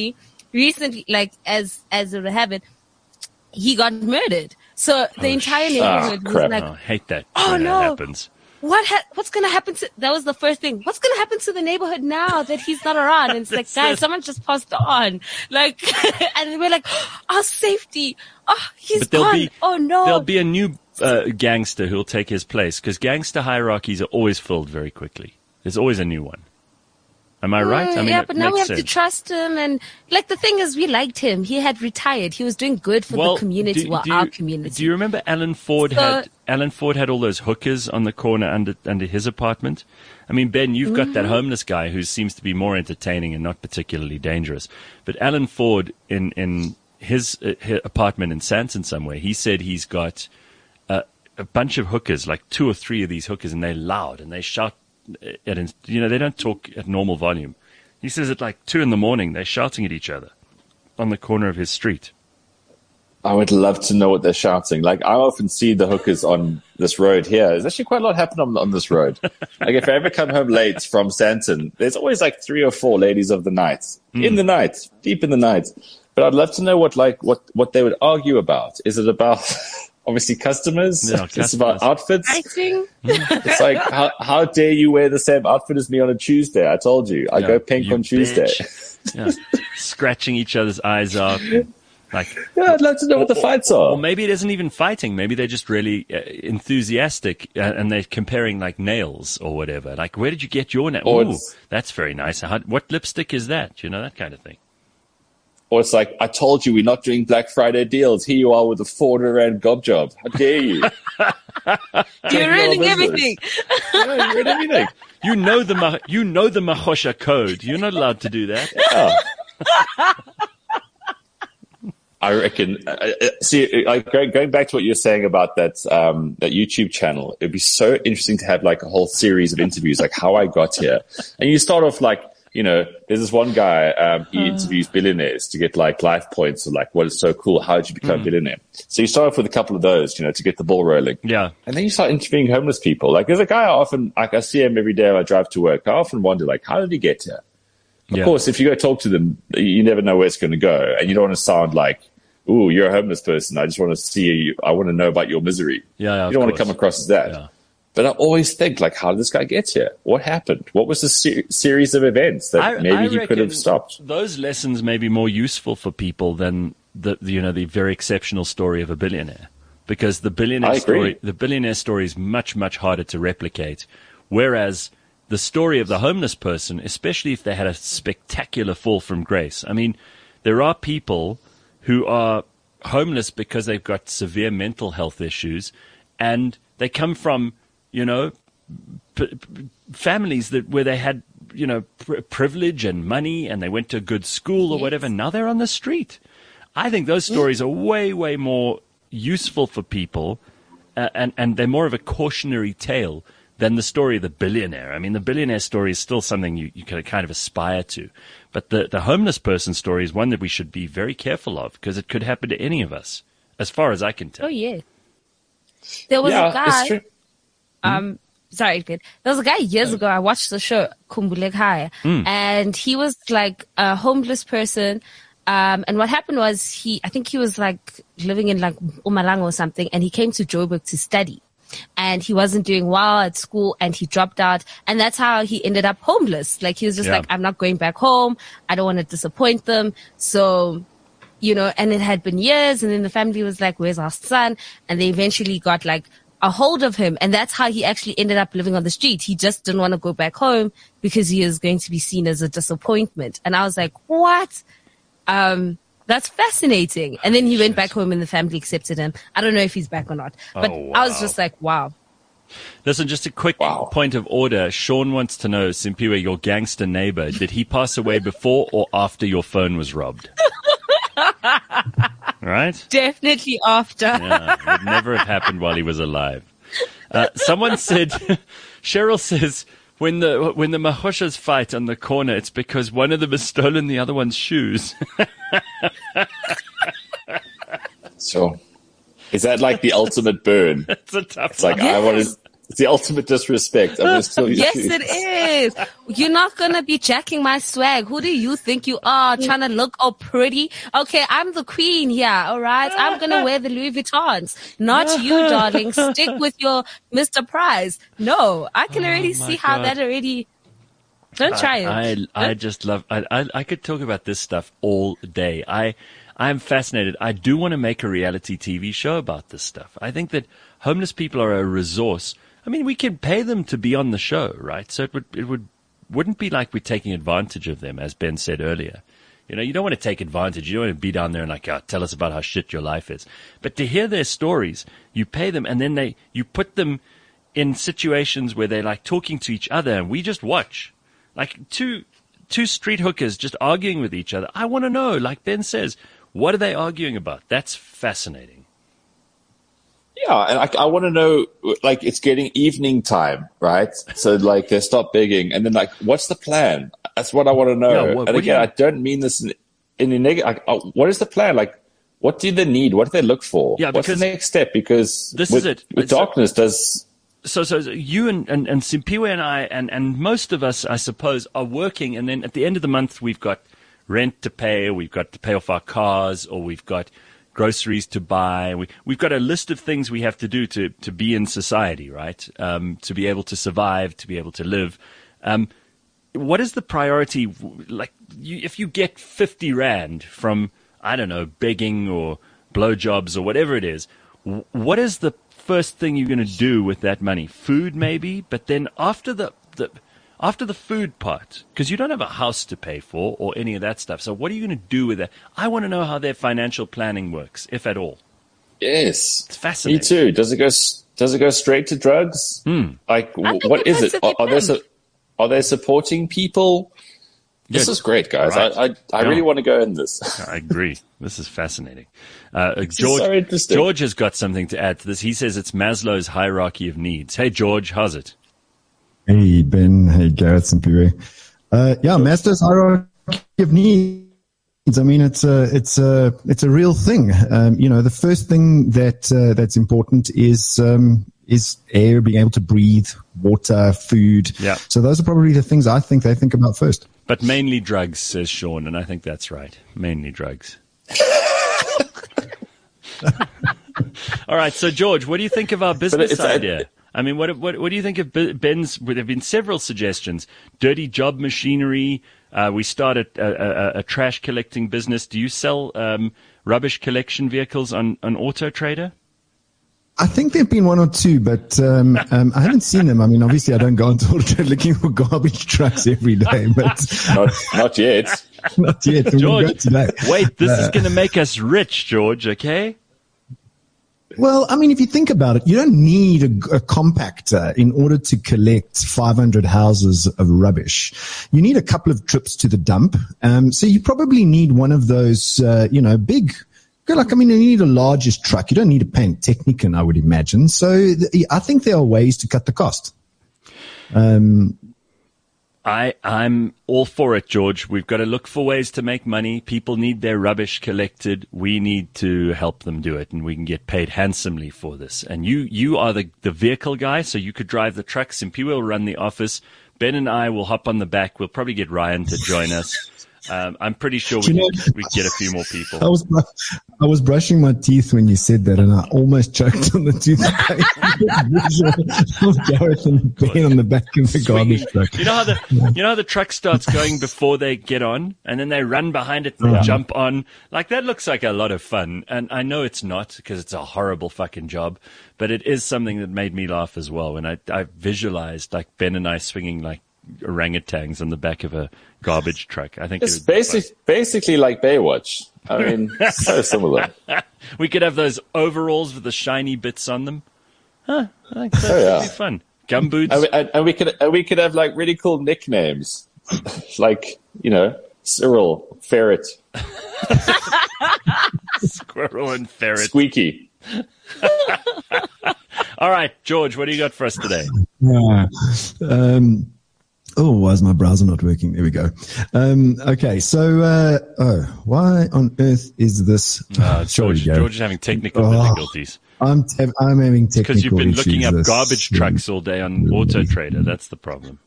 recently, like as as it would happen, he got murdered. So the Oh, entire sh- neighborhood ah, was crap. like, Oh, I hate that. Oh, when no. that happens. what ha- what's gonna happen to, that was the first thing, what's gonna happen to the neighborhood now that he's not around? And it's like, guys, someone just passed on. Like, and we're like, our safety. Oh, he's But there'll gone. be Oh no. there'll be a new uh, gangster who'll take his place because gangster hierarchies are always filled very quickly. There's always a new one. Am I right? I Mm, mean, yeah, it but now we makes have to sense. trust him. And like, the thing is, we liked him. He had retired. He was doing good for Well, the community, do- well, do our you- community. Do you remember Alan Ford So- had Alan Ford had all those hookers on the corner under under his apartment? I mean, Ben, you've got Mm-hmm. that homeless guy who seems to be more entertaining and not particularly dangerous. But Alan Ford in in his, uh, his apartment in Santon somewhere, he said he's got a, a bunch of hookers, like two or three of these hookers, and they're loud and they shout at, you know, they don't talk at normal volume. He says at like two in the morning, they're shouting at each other on the corner of his street. I would love to know what they're shouting. Like, I often see the hookers on this road here. There's actually quite a lot happening on, on this road. Like, if I ever come home late from Santon, there's always like three or four ladies of the night, Hmm. in the night, deep in the night. But I'd love to know what, like, what, what they would argue about. Is it about, obviously, customers? Yeah, It's about customers. outfits? I think It's like, how, how dare you wear the same outfit as me on a Tuesday? I told you. I Yeah, go pink you on Tuesday. bitch. Yeah. Scratching each other's eyes out. Like, Yeah, I'd love to know what the fights are. or maybe it isn't even fighting. Maybe they're just really uh, enthusiastic uh, and they're comparing like nails or whatever. Like, where did you get your nail? Or Ooh, it's- that's very nice. How, what lipstick is that? You know, that kind of thing. Or it's like, I told you we're not doing Black Friday deals. Here you are with a four hundred rand gob job. How dare you? you're ruining business. everything. Yeah, you read everything. You know the Ma- you know the Mahosha code. You're not allowed to do that. Yeah. I reckon. Uh, uh, see, like going, going back to what you're saying about that um, that YouTube channel, it'd be so interesting to have like a whole series of interviews, like how I got here. And you start off like, you know, there's this one guy, um, he interviews billionaires to get like life points of like, what is so cool? How did you become a billionaire? So you start off with a couple of those, you know, to get the ball rolling. Yeah. And then you start interviewing homeless people. Like there's a guy I often, like I see him every day when I drive to work. I often wonder, like, how did he get here? Of Yeah. course, if you go talk to them, you never know where it's going to go. And you don't want to sound like, ooh, you're a homeless person. I just want to see you. I want to know about your misery. Yeah, yeah, you of don't want to course. come across as that. Yeah. But I always think, like, how did this guy get here? What happened? What was the ser- series of events that I- maybe I he could reckon have stopped? Those lessons may be more useful for people than the, the you know the very exceptional story of a billionaire, because the billionaire I agree. story the billionaire story is much much harder to replicate, whereas the story of the homeless person, especially if they had a spectacular fall from grace. I mean, there are people who are homeless because they've got severe mental health issues, and they come from you know. P- p- families that where they had you know pr- privilege and money and they went to a good school or Yes. whatever. Now they're on the street. I think those stories are way way more useful for people, uh, and and they're more of a cautionary tale than the story of the billionaire. I mean, the billionaire story is still something you you can kind of aspire to, but the the homeless person story is one that we should be very careful of because it could happen to any of us, as far as I can tell. Oh yeah. There was yeah, a guy. it's true. Um, sorry, Glenn. There was a guy years ago. I watched the show Kumbulek High, and he was like a homeless person. Um, and what happened was he, I think he was like living in like Umalang or something, and he came to Joburg to study. And he wasn't doing well at school, and he dropped out, and that's how he ended up homeless. Like he was just Yeah. like, I'm not going back home. I don't want to disappoint them. So, you know, and it had been years, and then the family was like, where's our son? And they eventually got like a hold of him, and that's how he actually ended up living on the street. He just didn't want to go back home because he is going to be seen as a disappointment. And I was like, what? Um, that's fascinating. And then he went back home and the family accepted him. I don't know if he's back or not, but Oh, I was wow. just like, wow. Listen, just a quick Wow. point of order. Sean wants to know, Simpiwe, your gangster neighbor, did he pass away before or after your phone was robbed? Right? Definitely after. Yeah, it would never have happened while he was alive. Uh, someone said, Cheryl says, when the when the Mahoshas fight on the corner, it's because one of them has stolen the other one's shoes. So, is that like the ultimate burn? It's a tough It's like, one. I want to, It's the ultimate disrespect. I'm gonna steal your Yes, shoes. it is. You're not gonna be jacking my swag. Who do you think you are? Trying to look all pretty? Okay, I'm the queen here. All right, I'm gonna wear the Louis Vuittons, not you, darling. Stick with your Mister Prize. No, I can already Oh, my see how God. that already. Don't try it. I I just love. I, I I could talk about this stuff all day. I I'm fascinated. I do want to make a reality T V show about this stuff. I think that homeless people are a resource. I mean, we can pay them to be on the show, right? So it would it would wouldn't be like we're taking advantage of them, as Ben said earlier. You know, you don't want to take advantage. You don't want to be down there and like, oh, tell us about how shit your life is. But to hear their stories, you pay them, and then they you put them in situations where they're like talking to each other, and we just watch. Like two two street hookers just arguing with each other. I want to know, like Ben says, what are they arguing about? That's fascinating. Yeah, and I, I want to know, like, it's getting evening time, right? So, like, they stop begging, and then, like, what's the plan? That's what I want to know. Yeah, what- and what do again, you- I don't mean this in, in a negative. Like, uh, what is the plan? Like, what do they need? What do they look for? Yeah, what's the because next step? Because this with, is it. with It's- darkness, does So, so you and, and, and Simpiwe and I, and, and most of us, I suppose, are working, and then at the end of the month, we've got rent to pay, or we've got to pay off our cars, or we've got groceries to buy. We, we've got a list of things we have to do to, to be in society, right? Um, to be able to survive, to be able to live. Um, what is the priority? Like, you, if you get fifty rand from, I don't know, begging or blowjobs or whatever it is, w- what is the first thing you're going to do with that money? Food, maybe, but then after the, the after the food part, because you don't have a house to pay for or any of that stuff. So what are you going to do with that? I want to know how their financial planning works, if at all. yes, It's fascinating. me too. Does it go? s- Does it go straight to drugs? Hmm. Like, I think what it is has it? to Are, are they depend. su- are they supporting people? This Yeah. is great, guys. Right. I I, I Yeah. really want to go in this. I agree. This is fascinating. Uh, is George, so interesting. George has got something to add to this. He says it's Maslow's hierarchy of needs. Hey, George, how's it? Hey, Ben. Hey, Garrett Simpiwe. Uh, yeah, Maslow's hierarchy of needs. I mean, it's a, it's a, it's a real thing. Um, you know, the first thing that, uh, that's important is, um, is air, being able to breathe, water, food. Yeah. So those are probably the things I think they think about first. But mainly drugs, says Sean, and I think that's right. Mainly drugs. All right, so George, what do you think of our business it's- idea? I mean, what, what what do you think of B- Ben's? There have been several suggestions. Dirty job machinery. Uh, we started a, a, a trash collecting business. Do you sell um, rubbish collection vehicles on, on Auto Trader? I think there've been one or two, but um, um, I haven't seen them. I mean, obviously, I don't go on tour looking for garbage trucks every day, but not, not yet. not yet. We'll go George, today. wait, this is Uh, going to make us rich, George, okay? Well, I mean, if you think about it, you don't need a, a compactor in order to collect five hundred houses of rubbish. You need a couple of trips to the dump. Um, so you probably need one of those, uh, you know, big, like, I mean, you need a largest truck. You don't need a Pantechnicon, I would imagine. So th- I think there are ways to cut the cost. Um, I, I'm all for it, George. We've got to look for ways to make money. People need their rubbish collected. We need to help them do it, and we can get paid handsomely for this. And you, you are the, the vehicle guy, so you could drive the truck. Simpiwe will run the office. Ben and I will hop on the back. We'll probably get Ryan to join us. Um, I'm pretty sure we You know- can, we can get a few more I people. was br- I was brushing my teeth when you said that, and I almost choked on the toothpaste. Of Gareth and Ben on the back of the Swinging. garbage truck. You know how the you know how the truck starts going before they get on, and then they run behind it and they Yeah. jump on. Like that looks like a lot of fun, and I know it's not because it's a horrible fucking job, but it is something that made me laugh as well when I I visualized like Ben and I swinging like orangutans on the back of a garbage truck. I think It's it would be basic, basically like Baywatch. I mean, so similar. fun. We could have those overalls with the shiny bits on them. Huh? I think that Oh, would yeah. be fun. Gumboots. And we, and, and we could and we could have like really cool nicknames, like you know Cyril, Ferret, Squirrel and ferret. Squeaky. All right, George, what do you got for us today? Yeah. Um, Oh, why is my browser not working? There we go. Um, okay, so uh, oh, why on earth is this? Uh, Sorry, George, Gary. George is having technical Oh, difficulties. I'm te- I'm having technical Because you've been looking issues up this- garbage trucks all day on Auto Trader. That's the problem.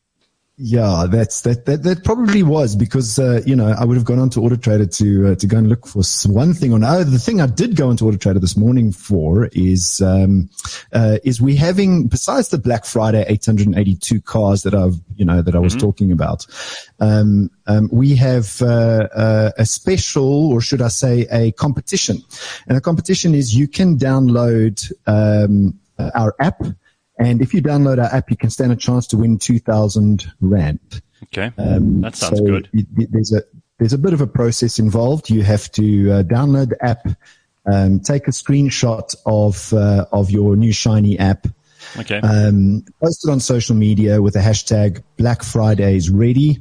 Yeah, that's that. That, that probably was because uh, you know I would have gone on to Auto Trader to uh, to go and look for some, one thing or another. The thing I did go onto Auto Trader this morning for is um, uh, is we having besides the Black Friday eight hundred eighty-two cars that I've you know that I was Mm-hmm. talking about. Um, um, we have uh, uh, a special, or should I say, a competition, and the competition is you can download um, uh, our app. And if you download our app, you can stand a chance to win two thousand rand. Okay. Um, that sounds so good. it- it- there's a there's a bit of a process involved. You have to uh, download the app, um, take a screenshot of uh, of your new shiny app, Okay. um, post it on social media with the hashtag Black Fridays Ready,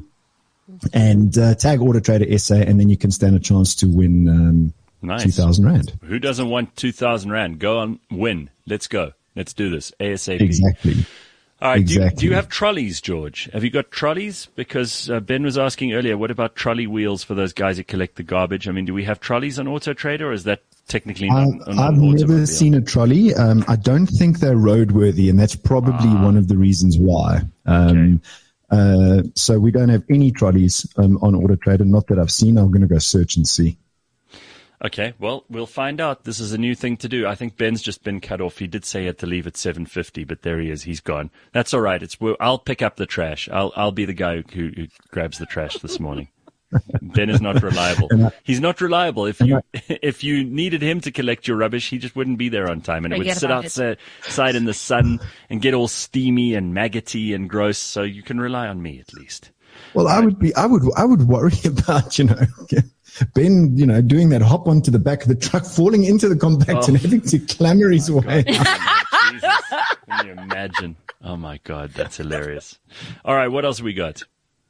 and uh, tag Auto Trader S A, and then you can stand a chance to win um, Nice. two thousand rand. Who doesn't want two thousand rand? Go on, win. Let's go. Let's do this ASAP. Exactly. All right. Do you, do Exactly. you have trolleys, George? Have you got trolleys? Because uh, Ben was asking earlier, what about trolley wheels for those guys who collect the garbage? I mean, do we have trolleys on Auto Trader, or is that technically not? I've, not I've an never automobile? seen a trolley. Um, I don't think they're roadworthy, and that's probably Ah. one of the reasons why. Um, uh, so we don't have any trolleys um, on Auto Trader. Not that I've seen. I'm going to go search and see. Okay, well, we'll find out. This is a new thing to do. I think Ben's just been cut off. He did say he had to leave at seven fifty, but there he is. He's gone. That's all right. It's I'll pick up the trash. I'll I'll be the guy who, who grabs the trash this morning. Ben is not reliable. He's not reliable. If you if you needed him to collect your rubbish, he just wouldn't be there on time, and it would Forget sit about it. outside outside in the sun and get all steamy and maggoty and gross. So you can rely on me at least. Well, I would be. I would. I would worry about you know. Ben, you know, doing that hop onto the back of the truck, falling into the compact Oh. and having to clamber his way. Jesus, can you imagine? Oh my God, that's hilarious. All right, what else we got?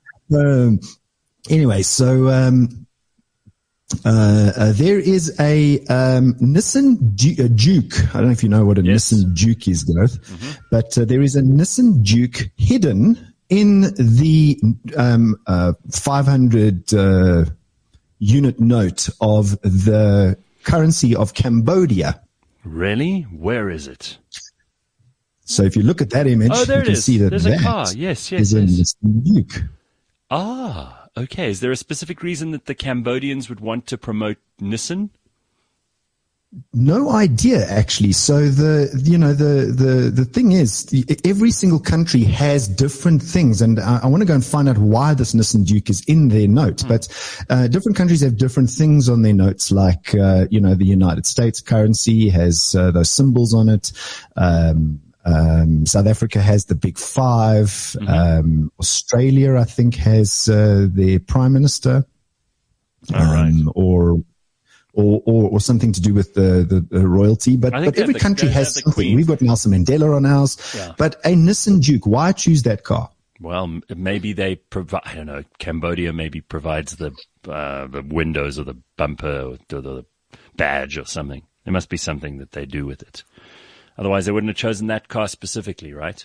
Um, anyway, so um, uh, uh, there is a um, Nissan Du- uh, Juke. I don't know if you know what a Yes. Nissan Juke is, Gareth, but uh, there is a Nissan Juke hidden in the um, uh, five hundred uh, unit note of the currency of Cambodia. Really? Where is it? So if you look at that image, Oh, there you it can is. see that There's a that car. Yes, yes, is a yes. Nissan Juke. Ah, okay. Is there a specific reason that the Cambodians would want to promote Nissan? No idea, actually. So the you know the the the thing is, the, every single country has different things, and I, I want to go and find out why this Nissan Juke is in their note. Hmm. But uh, different countries have different things on their notes, like uh, you know the United States currency has uh, those symbols on it. Um, um, South Africa has the Big Five. Mm-hmm. Um, Australia, I think, has uh, their prime minister. All right. um, or or, or, or something to do with the, the, the royalty. But, I think but they every have the- country they has have the something. Queen. We've got Nelson Mandela on ours. Yeah. But a Nissan Juke, why choose that car? Well, m- maybe they provide. I don't know. Cambodia maybe provides the uh, the windows or the bumper or the, the badge or something. There must be something that they do with it. Otherwise, they wouldn't have chosen that car specifically, right?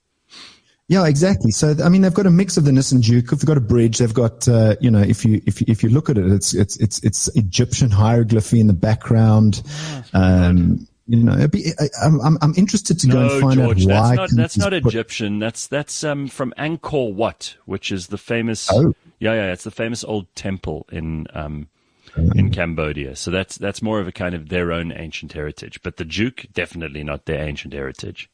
Yeah, exactly. So, I mean, they've got a mix of the Nissan Juke. They've got a bridge. They've got, uh, you know, if you, if, if you look at it, it's, it's, it's, it's Egyptian hieroglyphy in the background. Um, you know, it'd be, I, I'm, I'm, I'm interested to go No, and find George, out why. that's not that's not countries put- Egyptian. That's that's um from Angkor Wat, which is the famous. Oh. Yeah, yeah, it's the famous old temple in um in Cambodia. So that's that's more of a kind of their own ancient heritage. But the Duke, definitely not their ancient heritage.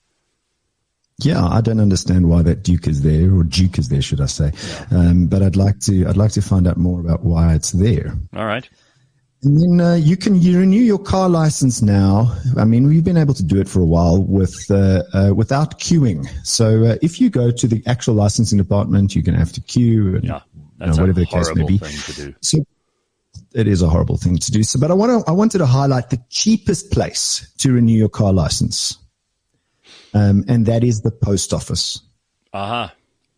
Yeah, I don't understand why that Duke is there, or Duke is there, should I say? Um, but I'd like to, I'd like to find out more about why it's there. All right. And then uh, you can you renew your car license now. I mean, we've been able to do it for a while with uh, uh, without queuing. So uh, if you go to the actual licensing department, you can have to queue. And, Yeah, you that's know, a whatever the case may horrible be. thing to do. So it is a horrible thing to do. So, but I want to, I wanted to highlight the cheapest place to renew your car license, um, and that is the post office. Aha.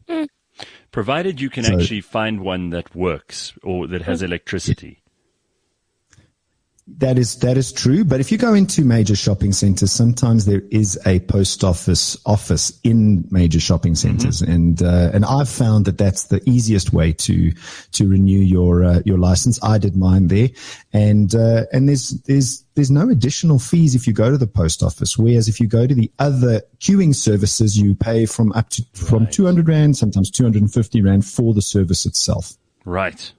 Provided you can So- actually find one that works or that has electricity. That is that is true. But if you go into major shopping centers, sometimes there is a post office office in major shopping centers, mm-hmm. and uh, and I've found that that's the easiest way to to renew your uh, your license. I did mine there, and uh, and there's there's there's no additional fees if you go to the post office. Whereas if you go to the other queuing services, you pay from up to right. from two hundred rand, sometimes two hundred fifty rand for the service itself. Right.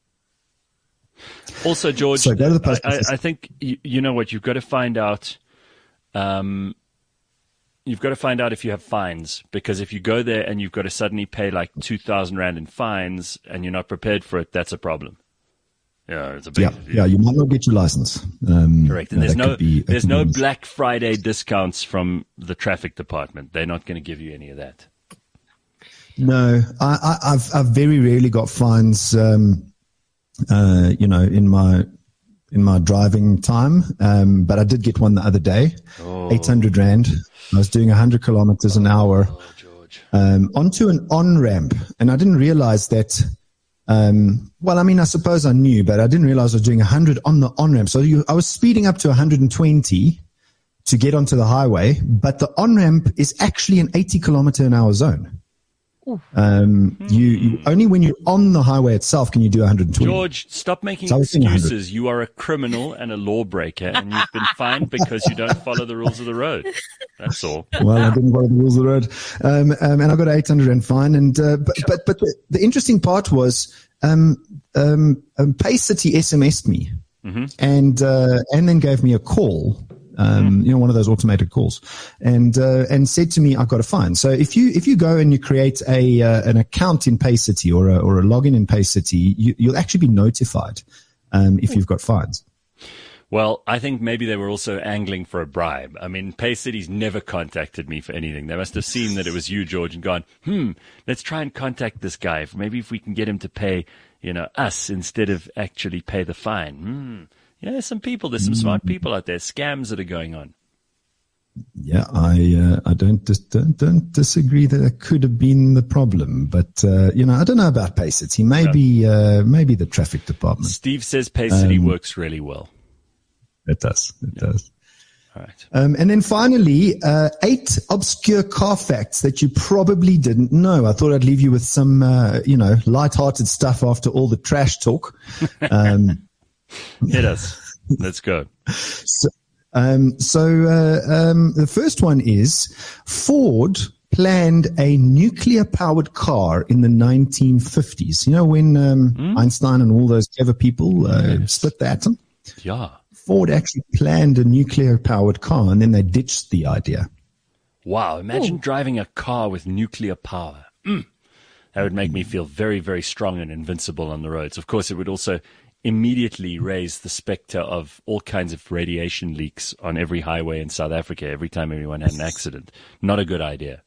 Also, George, so go to the post I, I think you, you know what you've got to find out. Um, you've got to find out if you have fines, because if you go there and you've got to suddenly pay like two thousand rand in fines and you're not prepared for it, that's a problem. Yeah, it's a big. Yeah, yeah, you might not get your license. Um, Correct, and there's no there's no Black Friday discounts from the traffic department. They're not going to give you any of that. No, I, I, I've I've very rarely got fines. Um, Uh, you know, in my in my driving time, um, but I did get one the other day, oh. eight hundred rand. I was doing one hundred kilometers an hour oh, George. Um, onto an on ramp, and I didn't realize that. Um, well, I mean, I suppose I knew, but I didn't realize I was doing one hundred on the on ramp. So you, I was speeding up to one hundred twenty to get onto the highway, but the on ramp is actually an eighty kilometer an hour zone. Um, you, you only when you're on the highway itself can you do one hundred twenty. George, stop making so excuses. You are a criminal and a lawbreaker, and you've been fined because you don't follow the rules of the road. That's all. Well, I didn't follow the rules of the road, um, um, and I got an eight hundred rand fine. And uh, but but but the, the interesting part was um, um, um, Pay City S M S'd me, mm-hmm. and uh, and then gave me a call. Um, you know, one of those automated calls, and uh, and said to me, "I've got a fine." So if you if you go and you create a uh, an account in PayCity or a, or a login in PayCity, you, you'll actually be notified um, if you've got fines. Well, I think maybe they were also angling for a bribe. I mean, PayCity's never contacted me for anything. They must have seen that it was you, George, and gone, "Hmm, let's try and contact this guy. Maybe if we can get him to pay, you know, us instead of actually pay the fine." Hmm. Yeah, there's some people, there's some smart people out there, scams that are going on. Yeah, I uh, I don't, dis- don't don't disagree that it could have been the problem, but uh, you know, I don't know about PayCity. Maybe yeah. uh, maybe the traffic department. Steve says PayCity um, works really well. It does. It yeah. does. All right. Um, and then finally, uh, eight obscure car facts that you probably didn't know. I thought I'd leave you with some, uh, you know, lighthearted stuff after all the trash talk. Um, Hit us. Let's go. So, um, so uh, um, the first one is Ford planned a nuclear-powered car in the nineteen fifties. You know, when um, mm. Einstein and all those clever people uh, yes. split the atom? Yeah. Ford actually planned a nuclear-powered car, and then they ditched the idea. Wow. Imagine Ooh. driving a car with nuclear power. Mm. That would make me feel very, very strong and invincible on the roads. Of course, it would also immediately raise the specter of all kinds of radiation leaks on every highway in South Africa every time anyone had an accident. Not a good idea.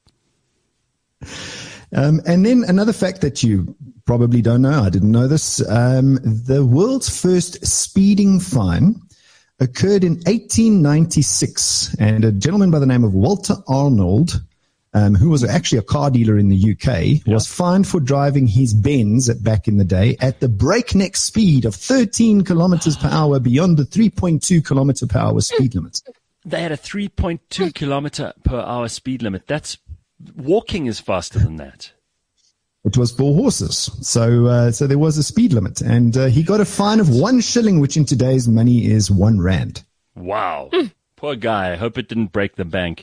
Um, and then another fact that you probably don't know, I didn't know this, um, the world's first speeding fine occurred in eighteen ninety-six, and a gentleman by the name of Walter Arnold, Um, who was actually a car dealer in the U K, yeah. was fined for driving his Benz at, back in the day at the breakneck speed of thirteen kilometers per hour beyond the three point two kilometer per hour speed limit. They had a three point two kilometer per hour speed limit. That's walking is faster than that. It was for horses. So, uh, so there was a speed limit, and uh, he got a fine of one shilling, which in today's money is one rand. Wow. Poor guy. I hope it didn't break the bank.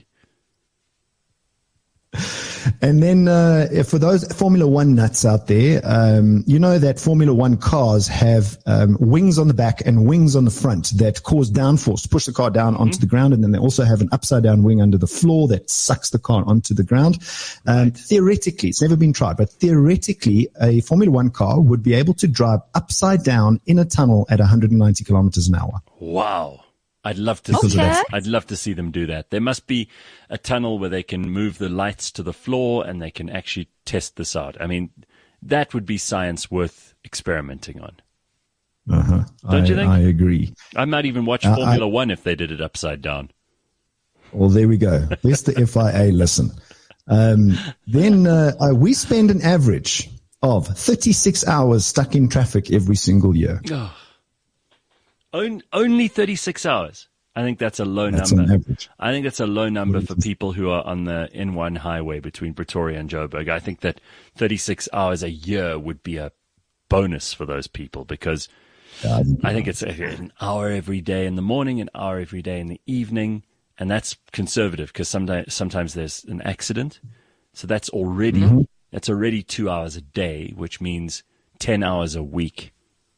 And then uh, for those Formula One nuts out there, um, you know that Formula One cars have um, wings on the back and wings on the front that cause downforce to push the car down onto mm-hmm. the ground. And then they also have an upside down wing under the floor that sucks the car onto the ground. Um, right. Theoretically, it's never been tried, but theoretically, a Formula One car would be able to drive upside down in a tunnel at one hundred ninety kilometers an hour. Wow. I'd love to okay. see that. I'd love to see them do that. There must be a tunnel where they can move the lights to the floor and they can actually test this out. I mean, that would be science worth experimenting on. Uh-huh. Don't I, you think? I agree. I might even watch uh, Formula I, One if they did it upside down. Well, there we go. There's the F I A listen. Um, then uh, uh, we spend an average of thirty-six hours stuck in traffic every single year. Oh. On, only thirty-six hours. I think that's a low That's number. on average. I think that's a low number for people who are on the N one highway between Pretoria and Joburg. I think that thirty-six hours a year would be a bonus for those people because I think it's an hour every day in the morning, an hour every day in the evening, and that's conservative because sometimes sometimes there's an accident. So that's already mm-hmm. that's already two hours a day, which means ten hours a week.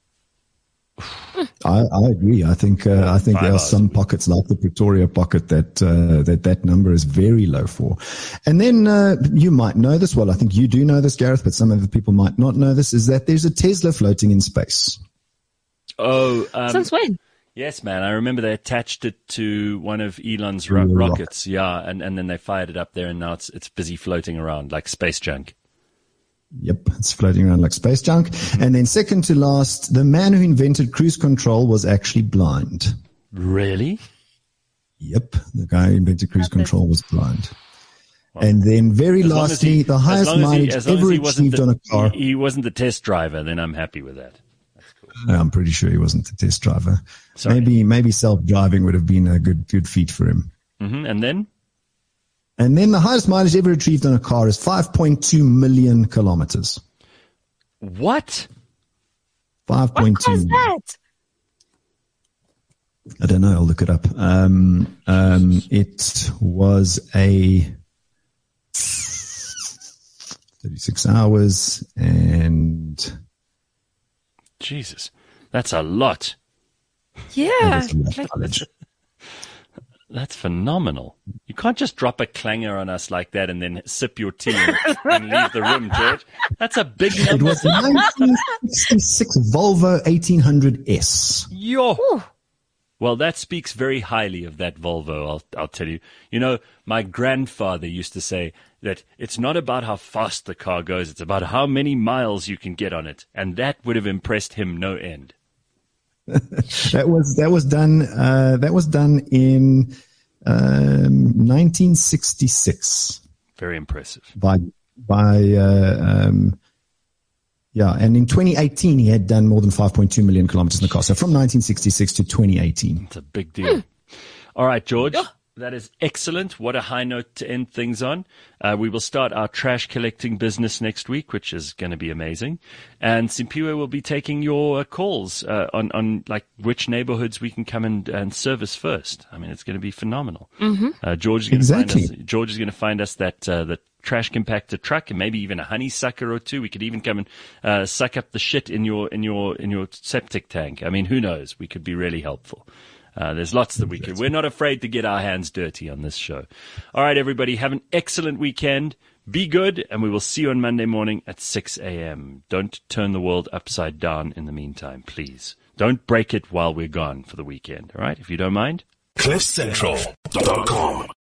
I, I agree. I think uh, I think there are some pockets like the Pretoria pocket that uh, that that number is very low for. And then uh, you might know this. Well, I think you do know this, Gareth, but some other people might not know this. Is that there's a Tesla floating in space? Oh, um, since when? Yes, man. I remember they attached it to one of Elon's ro- rockets. Yeah, and, and then they fired it up there, and now it's it's busy floating around like space junk. Yep, it's floating around like space junk. And then second to last, the man who invented cruise control was actually blind. Really? Yep, the guy who invented cruise control was blind. Well, and then very lastly, he, the highest mileage he, ever achieved the, on a car. He, he wasn't the test driver, then I'm happy with that. That's cool. I'm pretty sure he wasn't the test driver. Sorry. Maybe maybe self-driving would have been a good good feat for him. Mm-hmm. And then? And then the highest mileage ever achieved on a car is five point two million kilometers. What? five point two. What is that? I don't know. I'll look it up. Um, um, it was a thirty-six hours and. Jesus, that's a lot. Yeah. Like, that's phenomenal. You can't just drop a clanger on us like that and then sip your tea and, and leave the room, George. That's a big number. It was nineteen sixty-six Volvo eighteen hundred S. Yo. Ooh. Well, that speaks very highly of that Volvo, I'll, I'll tell you. You know, my grandfather used to say that it's not about how fast the car goes, it's about how many miles you can get on it. And that would have impressed him no end. that was that was done uh, that was done in um, nineteen sixty-six. Very impressive. By by uh, um, yeah, and in twenty eighteen he had done more than five point two million kilometers in the car. So from nineteen sixty-six to twenty eighteen. It's a big deal. All right, George. That is excellent. What a high note to end things on. Uh, we will start our trash collecting business next week, which is going to be amazing. And Simpiwe will be taking your uh, calls uh, on, on like which neighborhoods we can come and, and service first. I mean, it's going to be phenomenal. Mm-hmm. Uh, George is going exactly. to find us. George is going to find us that uh, the trash compactor truck and maybe even a honeysucker or two. We could even come and uh, suck up the shit in your in your in your septic tank. I mean, who knows? We could be really helpful. Uh, there's lots that we could. We're not afraid to get our hands dirty on this show. All right, everybody, have an excellent weekend. Be good, and we will see you on Monday morning at six a.m. Don't turn the world upside down in the meantime, please. Don't break it while we're gone for the weekend, all right, if you don't mind? cliff central dot com